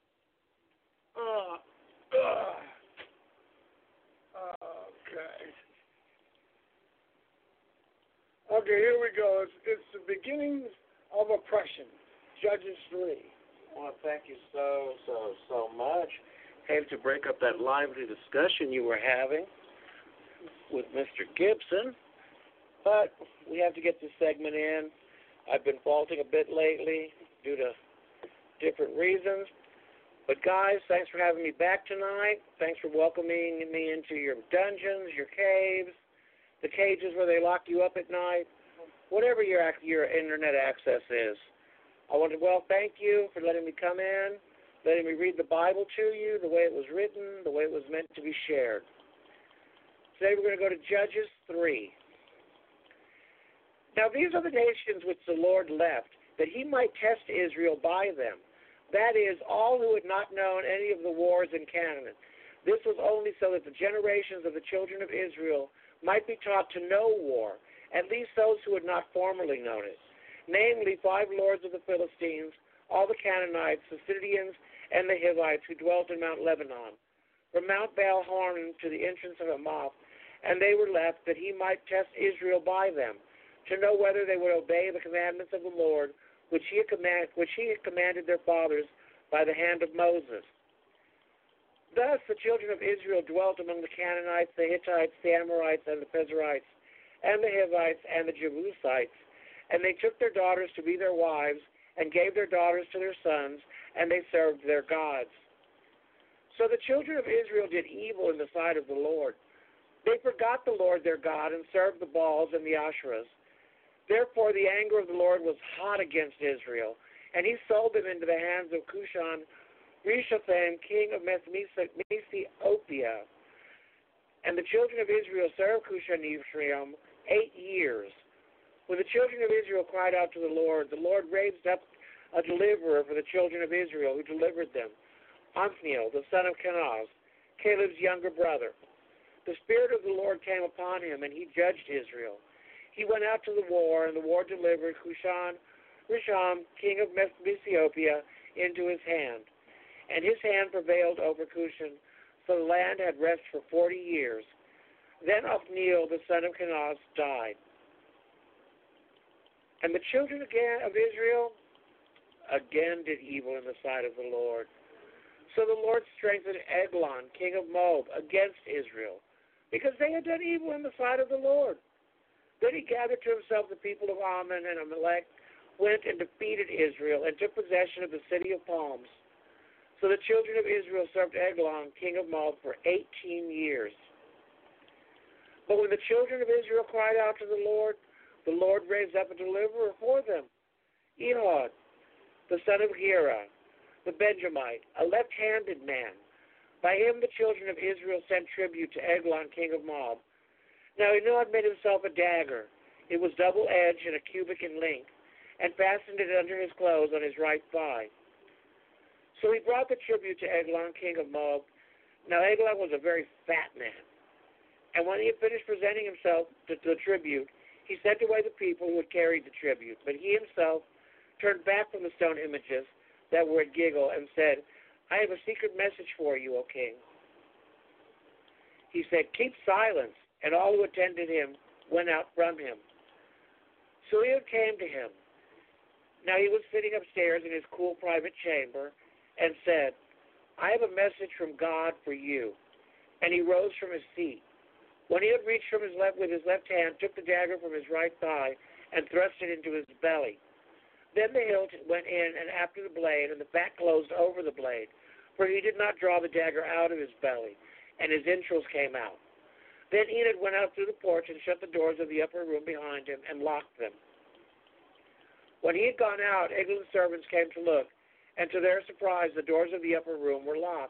Okay, here we go. It's the beginning of oppression. Judges 3. Well, thank you so much. Hated to break up that lively discussion you were having with Mr. Gibson, but we have to get this segment in. I've been faulting a bit lately due to different reasons. But guys, thanks for having me back tonight. Thanks for welcoming me into your dungeons, your caves, the cages where they lock you up at night, whatever your internet access is. I want to, thank you for letting me come in, letting me read the Bible to you the way it was written, the way it was meant to be shared. Today we're going to go to Judges 3. Now these are the nations which the Lord left, that he might test Israel by them. That is, all who had not known any of the wars in Canaan. This was only so that the generations of the children of Israel might be taught to know war, at least those who had not formerly known it. Namely, 5 lords of the Philistines, all the Canaanites, the Sidonians, and the Hivites who dwelt in Mount Lebanon, from Mount Baal-Hornon to the entrance of Hamath, and they were left that he might test Israel by them, to know whether they would obey the commandments of the Lord, which he had commanded their fathers by the hand of Moses. Thus the children of Israel dwelt among the Canaanites, the Hittites, the Amorites, and the Perizzites, and the Hivites, and the Jebusites, and they took their daughters to be their wives, and gave their daughters to their sons, and they served their gods. So the children of Israel did evil in the sight of the Lord. They forgot the Lord their God, and served the Baals and the Asherahs. Therefore the anger of the Lord was hot against Israel, and he sold them into the hands of Cushan Rishathaim, king of Ethiopia. And the children of Israel served Cushan Rishathaim 8 years. When the children of Israel cried out to the Lord raised up a deliverer for the children of Israel, who delivered them, Othniel, the son of Kenaz, Caleb's younger brother. The Spirit of the Lord came upon him, and he judged Israel. He went out to the war, and the war delivered Cushan Rishathaim, king of Ethiopia, into his hand. And his hand prevailed over Cushan, so the land had rest for 40 years. Then Othniel, the son of Kenaz, died. And the children again of Israel again did evil in the sight of the Lord. So the Lord strengthened Eglon, king of Moab, against Israel, because they had done evil in the sight of the Lord. Then he gathered to himself the people of Ammon and Amalek, went and defeated Israel, and took possession of the city of palms. So the children of Israel served Eglon, king of Moab, for 18 years. But when the children of Israel cried out to the Lord raised up a deliverer for them, Ehud, the son of Gera, the Benjamite, a left-handed man. By him the children of Israel sent tribute to Eglon, king of Moab. Now Ehud made himself a dagger. It was double-edged and a cubit in length, and fastened it under his clothes on his right thigh. So he brought the tribute to Eglon, king of Moab. Now Eglon was a very fat man. And when he had finished presenting himself to the tribute, he sent away the people who had carried the tribute. But he himself turned back from the stone images that were at Gilgal and said, I have a secret message for you, O king. He said, keep silence. And all who attended him went out from him. So Ehud came to him. Now he was sitting upstairs in his cool private chamber, and said, I have a message from God for you. And he rose from his seat. When he had reached with his left hand, took the dagger from his right thigh, and thrust it into his belly. Then the hilt went in and after the blade, and the fat closed over the blade, for he did not draw the dagger out of his belly, and his entrails came out. Then Ehud went out through the porch and shut the doors of the upper room behind him and locked them. When he had gone out, Eglon's servants came to look, and to their surprise the doors of the upper room were locked.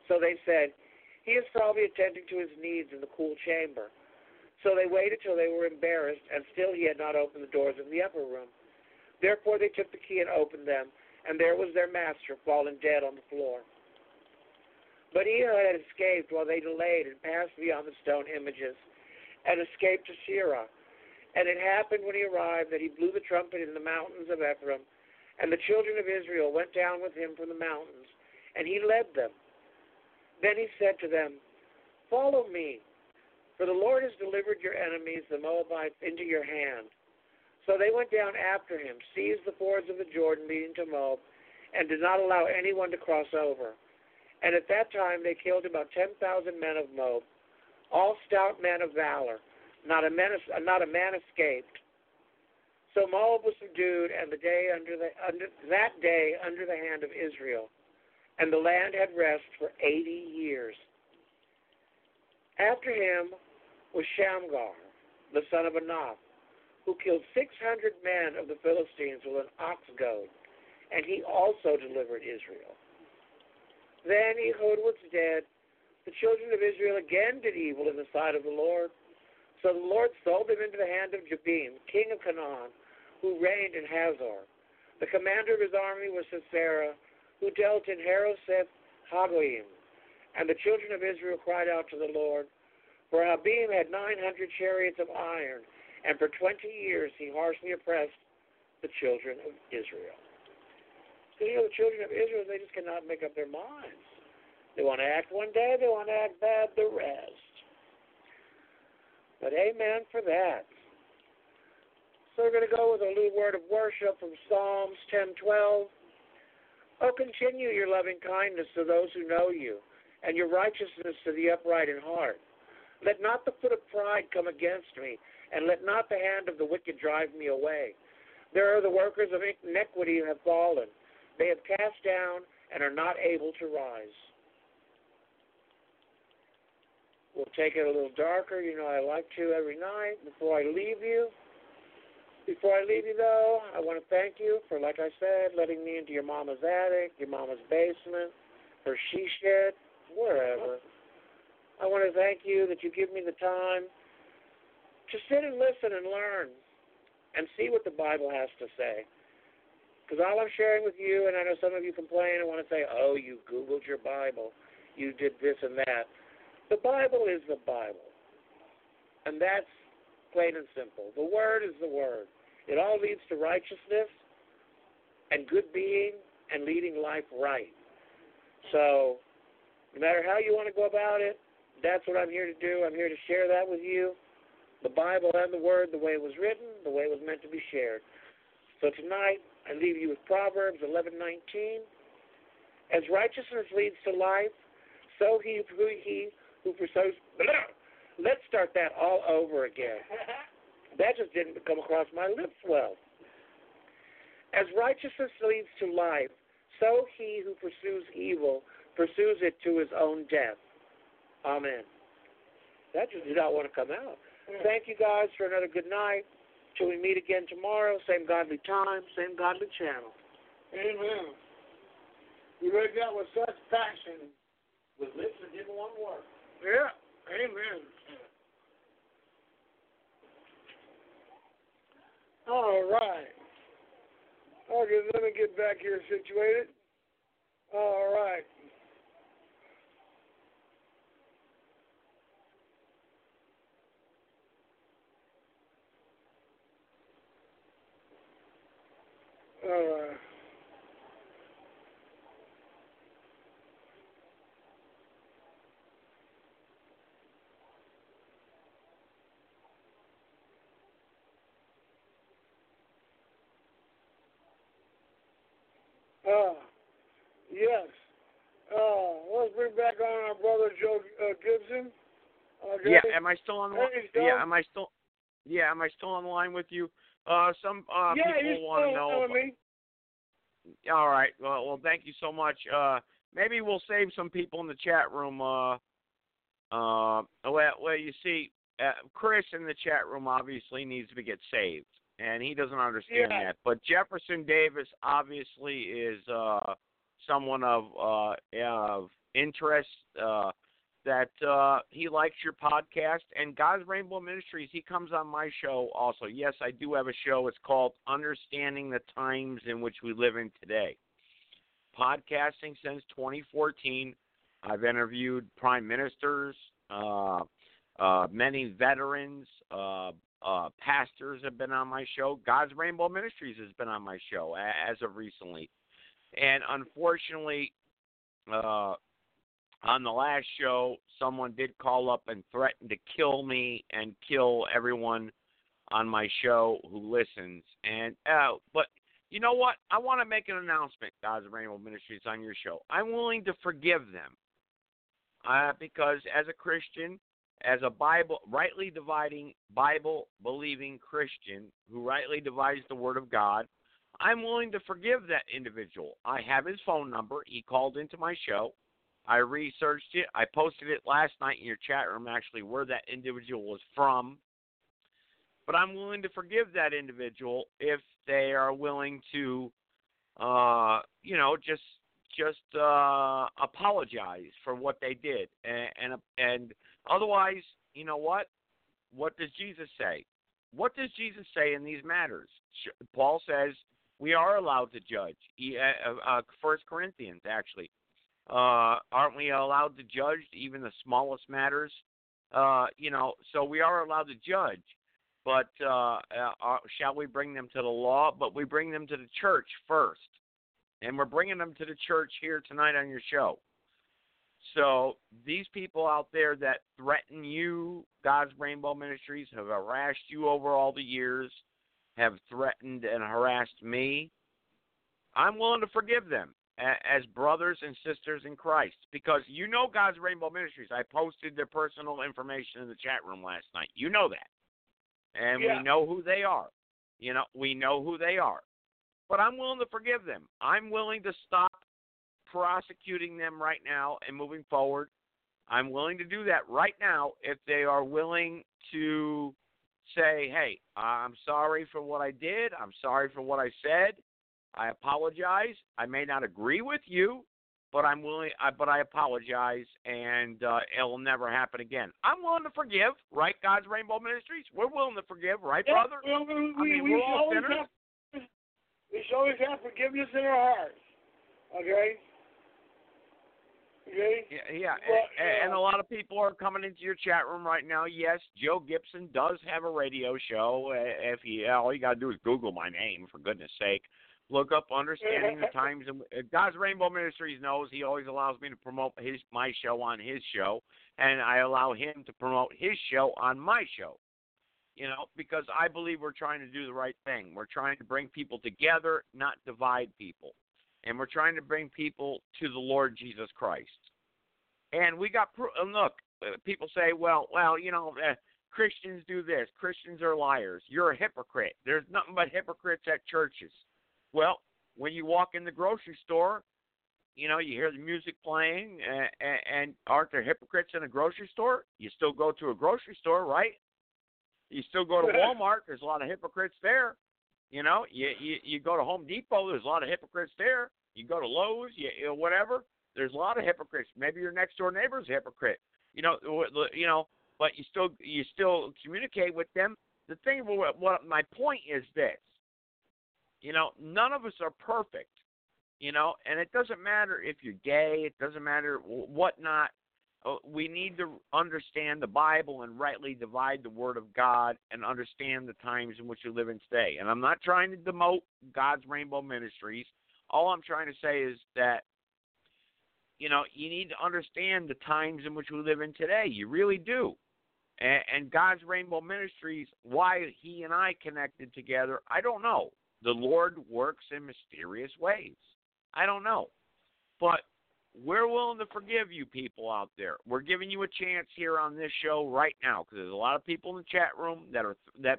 So they said, "He is probably attending to his needs in the cool chamber." So they waited till they were embarrassed, and still he had not opened the doors of the upper room. Therefore they took the key and opened them, and there was their master fallen dead on the floor. But he had escaped while they delayed and passed beyond the stone images, and escaped to Seirah. And it happened when he arrived that he blew the trumpet in the mountains of Ephraim, and the children of Israel went down with him from the mountains, and he led them. Then he said to them, "Follow me, for the Lord has delivered your enemies, the Moabites, into your hand." So they went down after him, seized the fords of the Jordan leading to Moab, and did not allow anyone to cross over. And at that time they killed about 10,000 men of Moab, all stout men of valor. Not a man escaped. So Moab was subdued, and that day under the hand of Israel, and the land had rest for 80 years. After him was Shamgar, the son of Anath, who killed 600 men of the Philistines with an ox goad, and he also delivered Israel. Then Ehud was dead. The children of Israel again did evil in the sight of the Lord. So the Lord sold them into the hand of Jabin, king of Canaan, who reigned in Hazor. The commander of his army was Sisera, who dealt in Harosheth Hagoyim. And the children of Israel cried out to the Lord. For Jabin had 900 chariots of iron, and for 20 years he harshly oppressed the children of Israel. So, the children of Israel, they just cannot make up their minds. They want to act one day, they want to act bad the rest. But amen for that. So we're going to go with a little word of worship from Psalms 10:12. "Oh, continue your loving kindness to those who know you, and your righteousness to the upright in heart. Let not the foot of pride come against me, and let not the hand of the wicked drive me away. There are the workers of iniquity who have fallen. They have cast down and are not able to rise." We'll take it a little darker. I like to every night before I leave you. Before I leave you, though, I want to thank you for, like I said, letting me into your mama's attic, your mama's basement, her she shed, wherever. I want to thank you that you give me the time to sit and listen and learn and see what the Bible has to say. Because all I'm sharing with you, and I know some of you complain and want to say, "Oh, you Googled your Bible. You did this and that." The Bible is the Bible. And that's plain and simple. The Word is the Word. It all leads to righteousness and good being and leading life right. So, no matter how you want to go about it, that's what I'm here to do. I'm here to share that with you. The Bible and the Word, the way it was written, the way it was meant to be shared. So tonight, I leave you with Proverbs 11:19. "As righteousness leads to life, so he who pursues..." Let's start that all over again. That just didn't come across my lips well. "As righteousness leads to life, so he who pursues evil pursues it to his own death." Amen. That just did not want to come out. Thank you guys for another good night. Till we meet again tomorrow, same godly time, same godly channel. Amen. You read that with such passion. With lips that didn't want to work. Yeah. Amen. All right. Okay, let me get back here situated. All right. All right. Yes. Let's bring back on our brother Joe Gibson. Okay. Yeah, am I still on the line? Hey, Joe. Yeah, am I still on the line with you? Some people want to know. All right. Well, thank you so much. Maybe we'll save some people in the chat room. Well, you see, Chris in the chat room obviously needs to get saved, and he doesn't understand that. But Jefferson Davis obviously is someone of interest, that he likes your podcast. And God's Rainbow Ministries, he comes on my show also. Yes, I do have a show. It's called Understanding the Times in Which We Live in Today. Podcasting since 2014. I've interviewed prime ministers, many veterans, pastors have been on my show. God's Rainbow Ministries has been on my show as of recently. And unfortunately, on the last show, someone did call up and threaten to kill me and kill everyone on my show who listens. And but you know what? I want to make an announcement, God's Rainbow Ministries, on your show. I'm willing to forgive them because as a Christian, as a rightly dividing, Bible-believing Christian who rightly divides the Word of God, I'm willing to forgive that individual. I have his phone number. He called into my show. I researched it. I posted it last night in your chat room, actually, where that individual was from. But I'm willing to forgive that individual if they are willing to, just apologize for what they did. And otherwise, you know what? What does Jesus say? What does Jesus say in these matters? Paul says we are allowed to judge. 1 Corinthians, actually. Aren't we allowed to judge even the smallest matters? So we are allowed to judge. But shall we bring them to the law? But we bring them to the church first. And we're bringing them to the church here tonight on your show. So these people out there that threaten you, God's Rainbow Ministries, have harassed you over all the years, have threatened and harassed me, I'm willing to forgive them as brothers and sisters in Christ. Because you know God's Rainbow Ministries. I posted their personal information in the chat room last night. You know that. And we know who they are. We know who they are. But I'm willing to forgive them. I'm willing to stop prosecuting them right now and moving forward. I'm willing to do that right now if they are willing to say, hey, I'm sorry for what I did. I'm sorry for what I said. I apologize. I may not agree with you, but I'm willing. But I apologize, and it'll never happen again. I'm willing to forgive, right? God's Rainbow Ministries. We're willing to forgive, right, brother? We're all sinners. We should always have forgiveness in our hearts. Okay. Okay. Yeah. And a lot of people are coming into your chat room right now. Yes, Joe Gibson does have a radio show. All you got to do is Google my name, for goodness sake. Look up Understanding the Times. And God's Rainbow Ministries knows he always allows me to promote my show on his show, and I allow him to promote his show on my show. Because I believe we're trying to do the right thing. We're trying to bring people together, not divide people. And we're trying to bring people to the Lord Jesus Christ. And we got look, people say, well, Christians do this. Christians are liars. You're a hypocrite. There's nothing but hypocrites at churches. Well, when you walk in the grocery store, you hear the music playing, and aren't there hypocrites in a grocery store? You still go to a grocery store, right? You still go to Walmart. There's a lot of hypocrites there. You go to Home Depot. There's a lot of hypocrites there. You go to Lowe's, whatever. There's a lot of hypocrites. Maybe your next door neighbor's a hypocrite. But you still communicate with them. The thing, what my point is this. None of us are perfect. And it doesn't matter if you're gay. It doesn't matter whatnot. We need to understand the Bible and rightly divide the Word of God and understand the times in which we live in today. And I'm not trying to demote God's Rainbow Ministries. All I'm trying to say is that, you need to understand the times in which we live in today. You really do. And God's Rainbow Ministries, why he and I connected together, I don't know. The Lord works in mysterious ways. I don't know. But we're willing to forgive you people out there. We're giving you a chance here on this show right now because there's a lot of people in the chat room that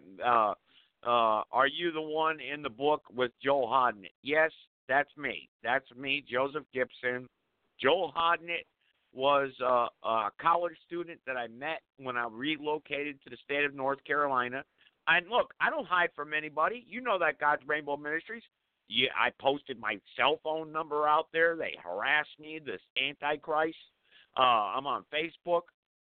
are you the one in the book with Joel Hodnett? Yes, that's me. That's me, Joseph Gibson. Joel Hodnett was a college student that I met when I relocated to the state of North Carolina. And look, I don't hide from anybody. You know that, God's Rainbow Ministries. I posted my cell phone number out there. They harassed me, this Antichrist. I'm on Facebook.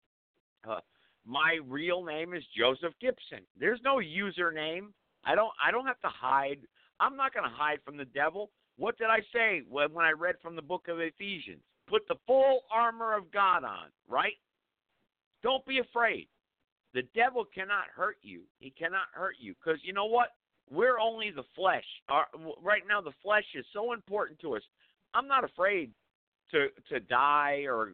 My real name is Joseph Gibson. There's no username. I don't have to hide. I'm not going to hide from the devil. What did I say when I read from the book of Ephesians? Put the full armor of God on, right? Don't be afraid. The devil cannot hurt you. He cannot hurt you because you know what? We're only the flesh. Right now, the flesh is so important to us. I'm not afraid to die or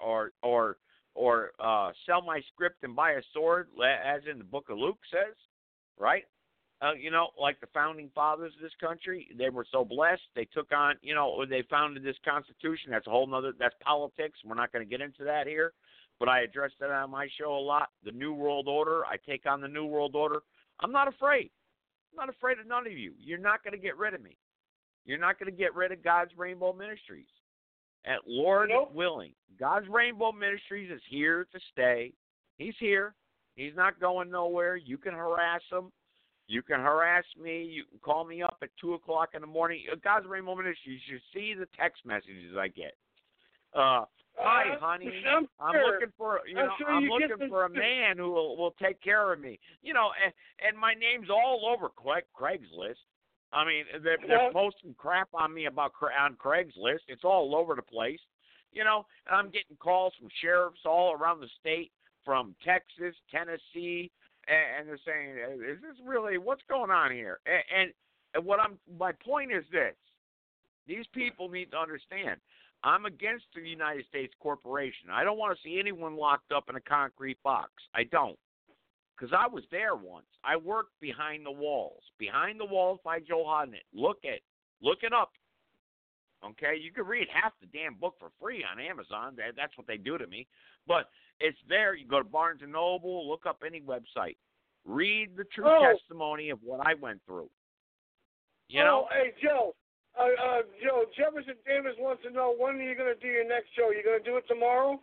sell my script and buy a sword, as in the book of Luke says, right? Like the founding fathers of this country, they were so blessed. They took on, they founded this Constitution. That's a whole nother, that's politics. We're not going to get into that here, but I addressed that on my show a lot. The New World Order, I take on the New World Order. I'm not afraid. I'm not afraid of none of you. You're not going to get rid of me. You're not going to get rid of God's Rainbow Ministries. At Lord willing, God's Rainbow Ministries is here to stay. He's here. He's not going nowhere. You can harass him. You can harass me. You can call me up at 2 o'clock in the morning. God's Rainbow Ministries, you should see the text messages I get. Hi, honey. I'm looking for I'm looking for a man who will take care of me. And my name's all over Craigslist. I mean, they're posting crap on me on Craigslist. It's all over the place. And I'm getting calls from sheriffs all around the state, from Texas, Tennessee, and they're saying, "Is this really what's going on here?" And my point is this: these people need to understand. I'm against the United States corporation. I don't want to see anyone locked up in a concrete box. I don't. Because I was there once. I worked behind the walls. Behind the Walls by Joe Hodnett. Look it up. Okay? You can read half the damn book for free on Amazon. That's what they do to me. But it's there. You go to Barnes & Noble, look up any website. Read the true testimony of what I went through. Hey, Joe. Joe, Jefferson Davis wants to know, when are you going to do your next show? You going to do it tomorrow?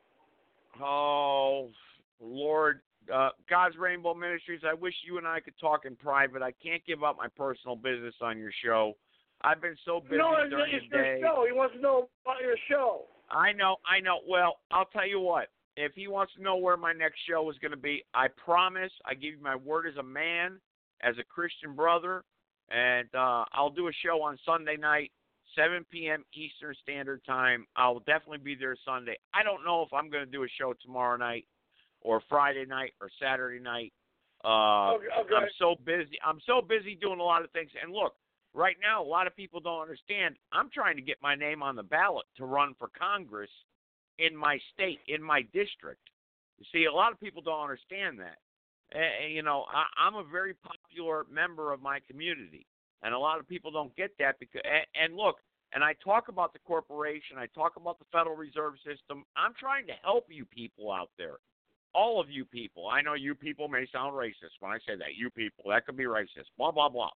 Oh, Lord. God's Rainbow Ministries, I wish you and I could talk in private. I can't give up my personal business on your show. I've been so busy during the day. Your show. He wants to know about your show. I know. Well, I'll tell you what. If he wants to know where my next show is going to be, I promise, I give you my word as a man, as a Christian brother, and I'll do a show on Sunday night, 7 p.m. Eastern Standard Time. I'll definitely be there Sunday. I don't know if I'm going to do a show tomorrow night, or Friday night, or Saturday night. Okay. I'm so busy doing a lot of things. And look, right now, a lot of people don't understand. I'm trying to get my name on the ballot to run for Congress in my state, in my district. You see, a lot of people don't understand that. I'm a very popular member of my community, and a lot of people don't get that. And look, and I talk about the corporation. I talk about the Federal Reserve System. I'm trying to help you people out there. All of you people. I know you people may sound racist when I say that. You people, that could be racist. Blah, blah, blah.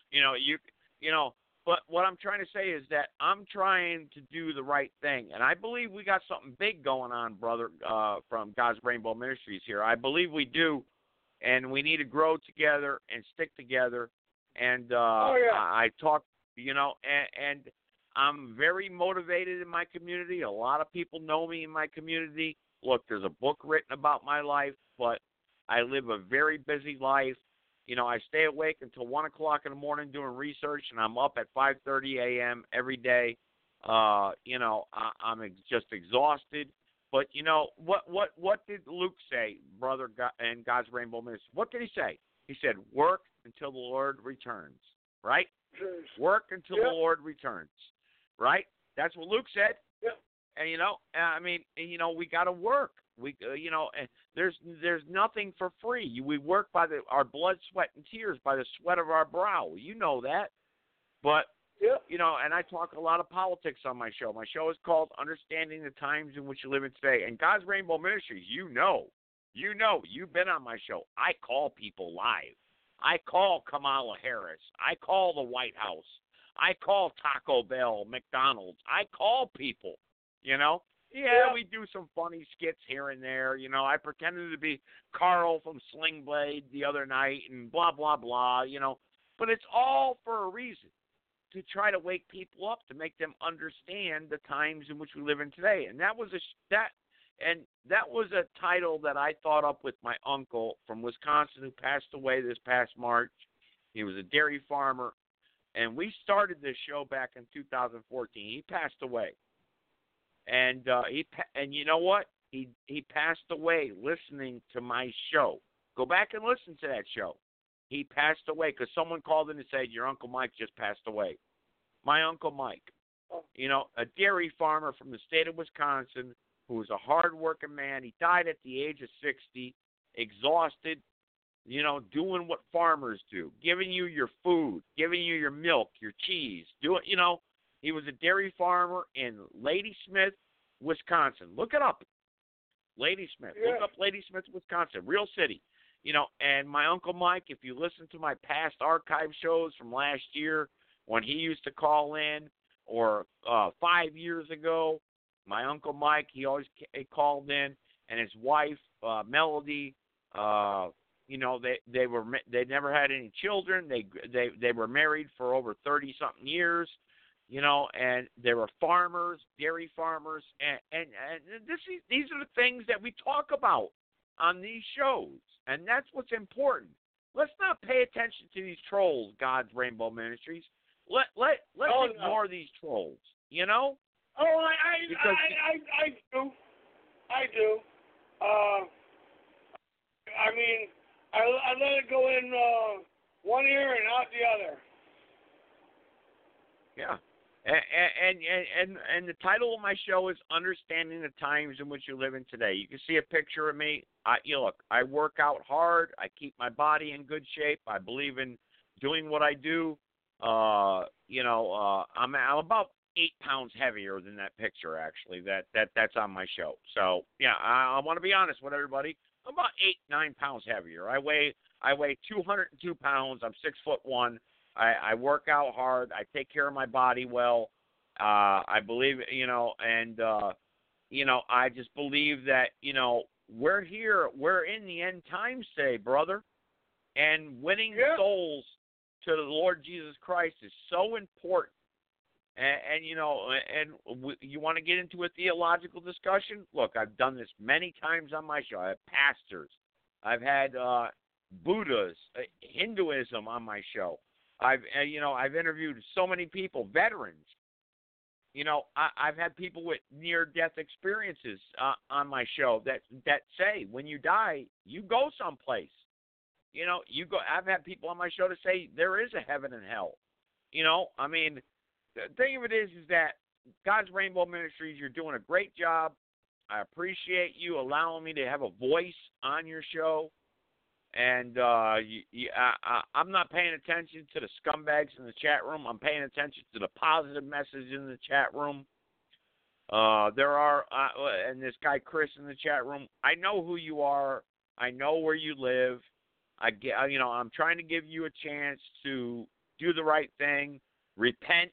But what I'm trying to say is that I'm trying to do the right thing. And I believe we got something big going on, brother, from God's Rainbow Ministries here. I believe we do. And we need to grow together and stick together. And I talk, and I'm very motivated in my community. A lot of people know me in my community. Look, there's a book written about my life, but I live a very busy life. I stay awake until 1 o'clock in the morning doing research, and I'm up at 5:30 a.m. every day. I'm just exhausted. But, what did Luke say, brother, and God's Rainbow Ministry? What did he say? He said, work until the Lord returns, right? Work until the Lord returns, right? That's what Luke said. And, we got to work. There's nothing for free. We work by our blood, sweat, and tears, by the sweat of our brow. You know that. But, and I talk a lot of politics on my show. My show is called Understanding the Times in Which You Live in Today. And God's Rainbow Ministries, you've been on my show. I call people live. I call Kamala Harris. I call the White House. I call Taco Bell, McDonald's. I call people. We do some funny skits here and there. I pretended to be Carl from Sling Blade the other night and blah, blah, blah, but it's all for a reason. to try to wake people up, to make them understand the times in which we live in today. And that was a title that I thought up with my uncle from Wisconsin who passed away this past March. He was a dairy farmer, and we started this show back in 2014. He passed away, and and you know what? He passed away listening to my show. Go back and listen to that show. He passed away because someone called in and said, your Uncle Mike just passed away. My Uncle Mike, you know, a dairy farmer from the state of Wisconsin who was a hard-working man. He died at the age of 60, exhausted, you know, doing what farmers do, giving you your food, giving you your milk, your cheese. You know, he was a dairy farmer in Ladysmith, Wisconsin. Look it up. Ladysmith. Yeah. Look up Ladysmith, Wisconsin, real city. You know, and my Uncle Mike, if you listen to my past archive shows from last year when he used to call in, or 5 years ago, my Uncle Mike, he always called in, and his wife, Melody, you know, they never had any children. They were married for over 30-something years, you know, and they were farmers, dairy farmers, and these are the things that we talk about on these shows, and that's what's important. Let's not pay attention to these trolls, God's Rainbow Ministries. Let's ignore these trolls, you know? Oh, I do. I do. I mean, I let it go in one ear and out the other. Yeah. And the title of my show is Understanding the Times in Which You Live in Today. You can see a picture of me. Look, I work out hard. I keep my body in good shape. I believe in doing what I do. I'm about 8 pounds heavier than that picture, actually, that's on my show. So, yeah, I want to be honest with everybody. I'm about 8-9 pounds heavier. I weigh 202 pounds. I'm 6'1". I work out hard. I take care of my body well. I believe, I just believe that, we're here. We're in the end times today, brother. And winning souls to the Lord Jesus Christ is so important. And you want to get into a theological discussion? Look, I've done this many times on my show. I have pastors. I've had Buddhas, Hinduism on my show. I've interviewed so many people, veterans. I've had people with near-death experiences on my show that say when you die, you go someplace. You go. I've had people on my show to say there is a heaven and hell. The thing of it is that God's Rainbow Ministries, you're doing a great job. I appreciate you allowing me to have a voice on your show. And I'm not paying attention to the scumbags in the chat room. I'm paying attention to the positive message in the chat room. There are, and this guy Chris in the chat room, I know who you are. I know where you live. I'm trying to give you a chance to do the right thing. Repent.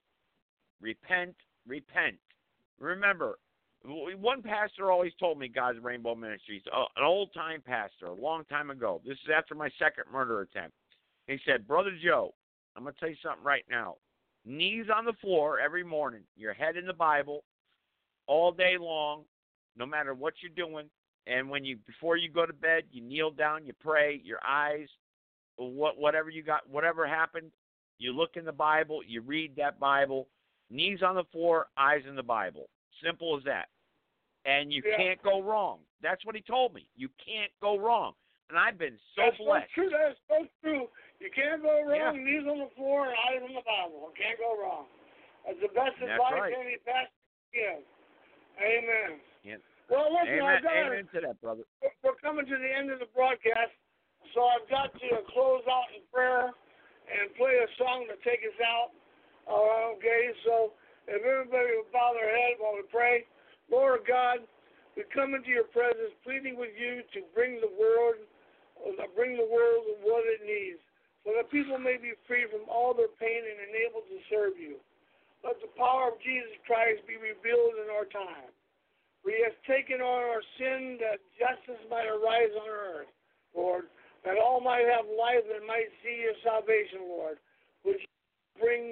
Remember, one pastor always told me, God's Rainbow Ministries, an old-time pastor, a long time ago. This is after my second murder attempt. He said, Brother Joe, I'm going to tell you something right now. Knees on the floor every morning, your head in the Bible, all day long, no matter what you're doing. And before you go to bed, you kneel down, you pray, your eyes, whatever you got, whatever happened, you look in the Bible, you read that Bible. Knees on the floor, eyes in the Bible. Simple as that. And you can't go wrong. That's what he told me. You can't go wrong. And I've been so blessed. That's so true. You can't go wrong. Knees on the floor and eyes in the Bible. You can't go wrong. That's the best advice any pastor can give. Amen. Yeah. Well, listen, Amen to that, brother. We're coming to the end of the broadcast, so I've got to close out in prayer and play a song to take us out. Okay, so if everybody would bow their head while we pray. Lord God, we come into your presence pleading with you to bring the world what it needs, so that people may be free from all their pain and enabled to serve you. Let the power of Jesus Christ be revealed in our time. For he has taken on our sin that justice might arise on earth, Lord, that all might have life and might see your salvation, Lord. Would you bring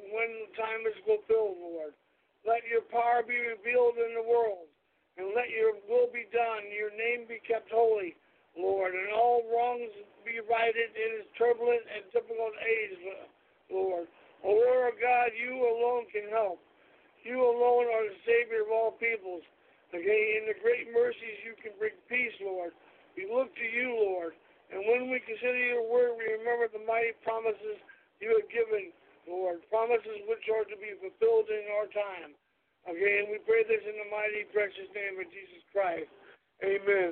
when the time is fulfilled, Lord. Let your power be revealed in the world, and let your will be done, your name be kept holy, Lord, and all wrongs be righted in this turbulent and difficult age, Lord. O Lord God, you alone can help. You alone are the Savior of all peoples. Okay, in the great mercies you can bring peace, Lord. We look to you, Lord. And when we consider your word, we remember the mighty promises you have given, Lord. Promises which are to be fulfilled in our time. Okay, and we pray this in the mighty, precious name of Jesus Christ. Amen.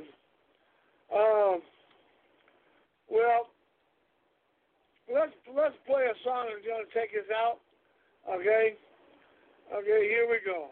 Well, let's play a song that's going to take us out. Okay? Okay, here we go.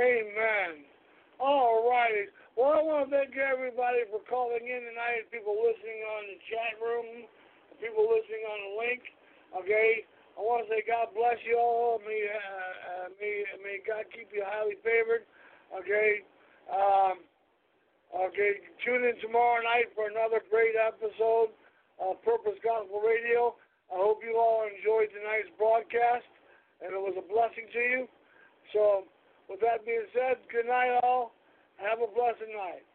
Amen. All righty. Well, I want to thank everybody for calling in tonight, people listening on the chat room, people listening on the link. Okay. I want to say God bless you all. May God keep you highly favored. Okay. Okay. Tune in tomorrow night for another great episode of Purpose Gospel Radio. I hope you all enjoyed tonight's broadcast, and it was a blessing to you. So, with that being said, good night, all. Have a blessed night.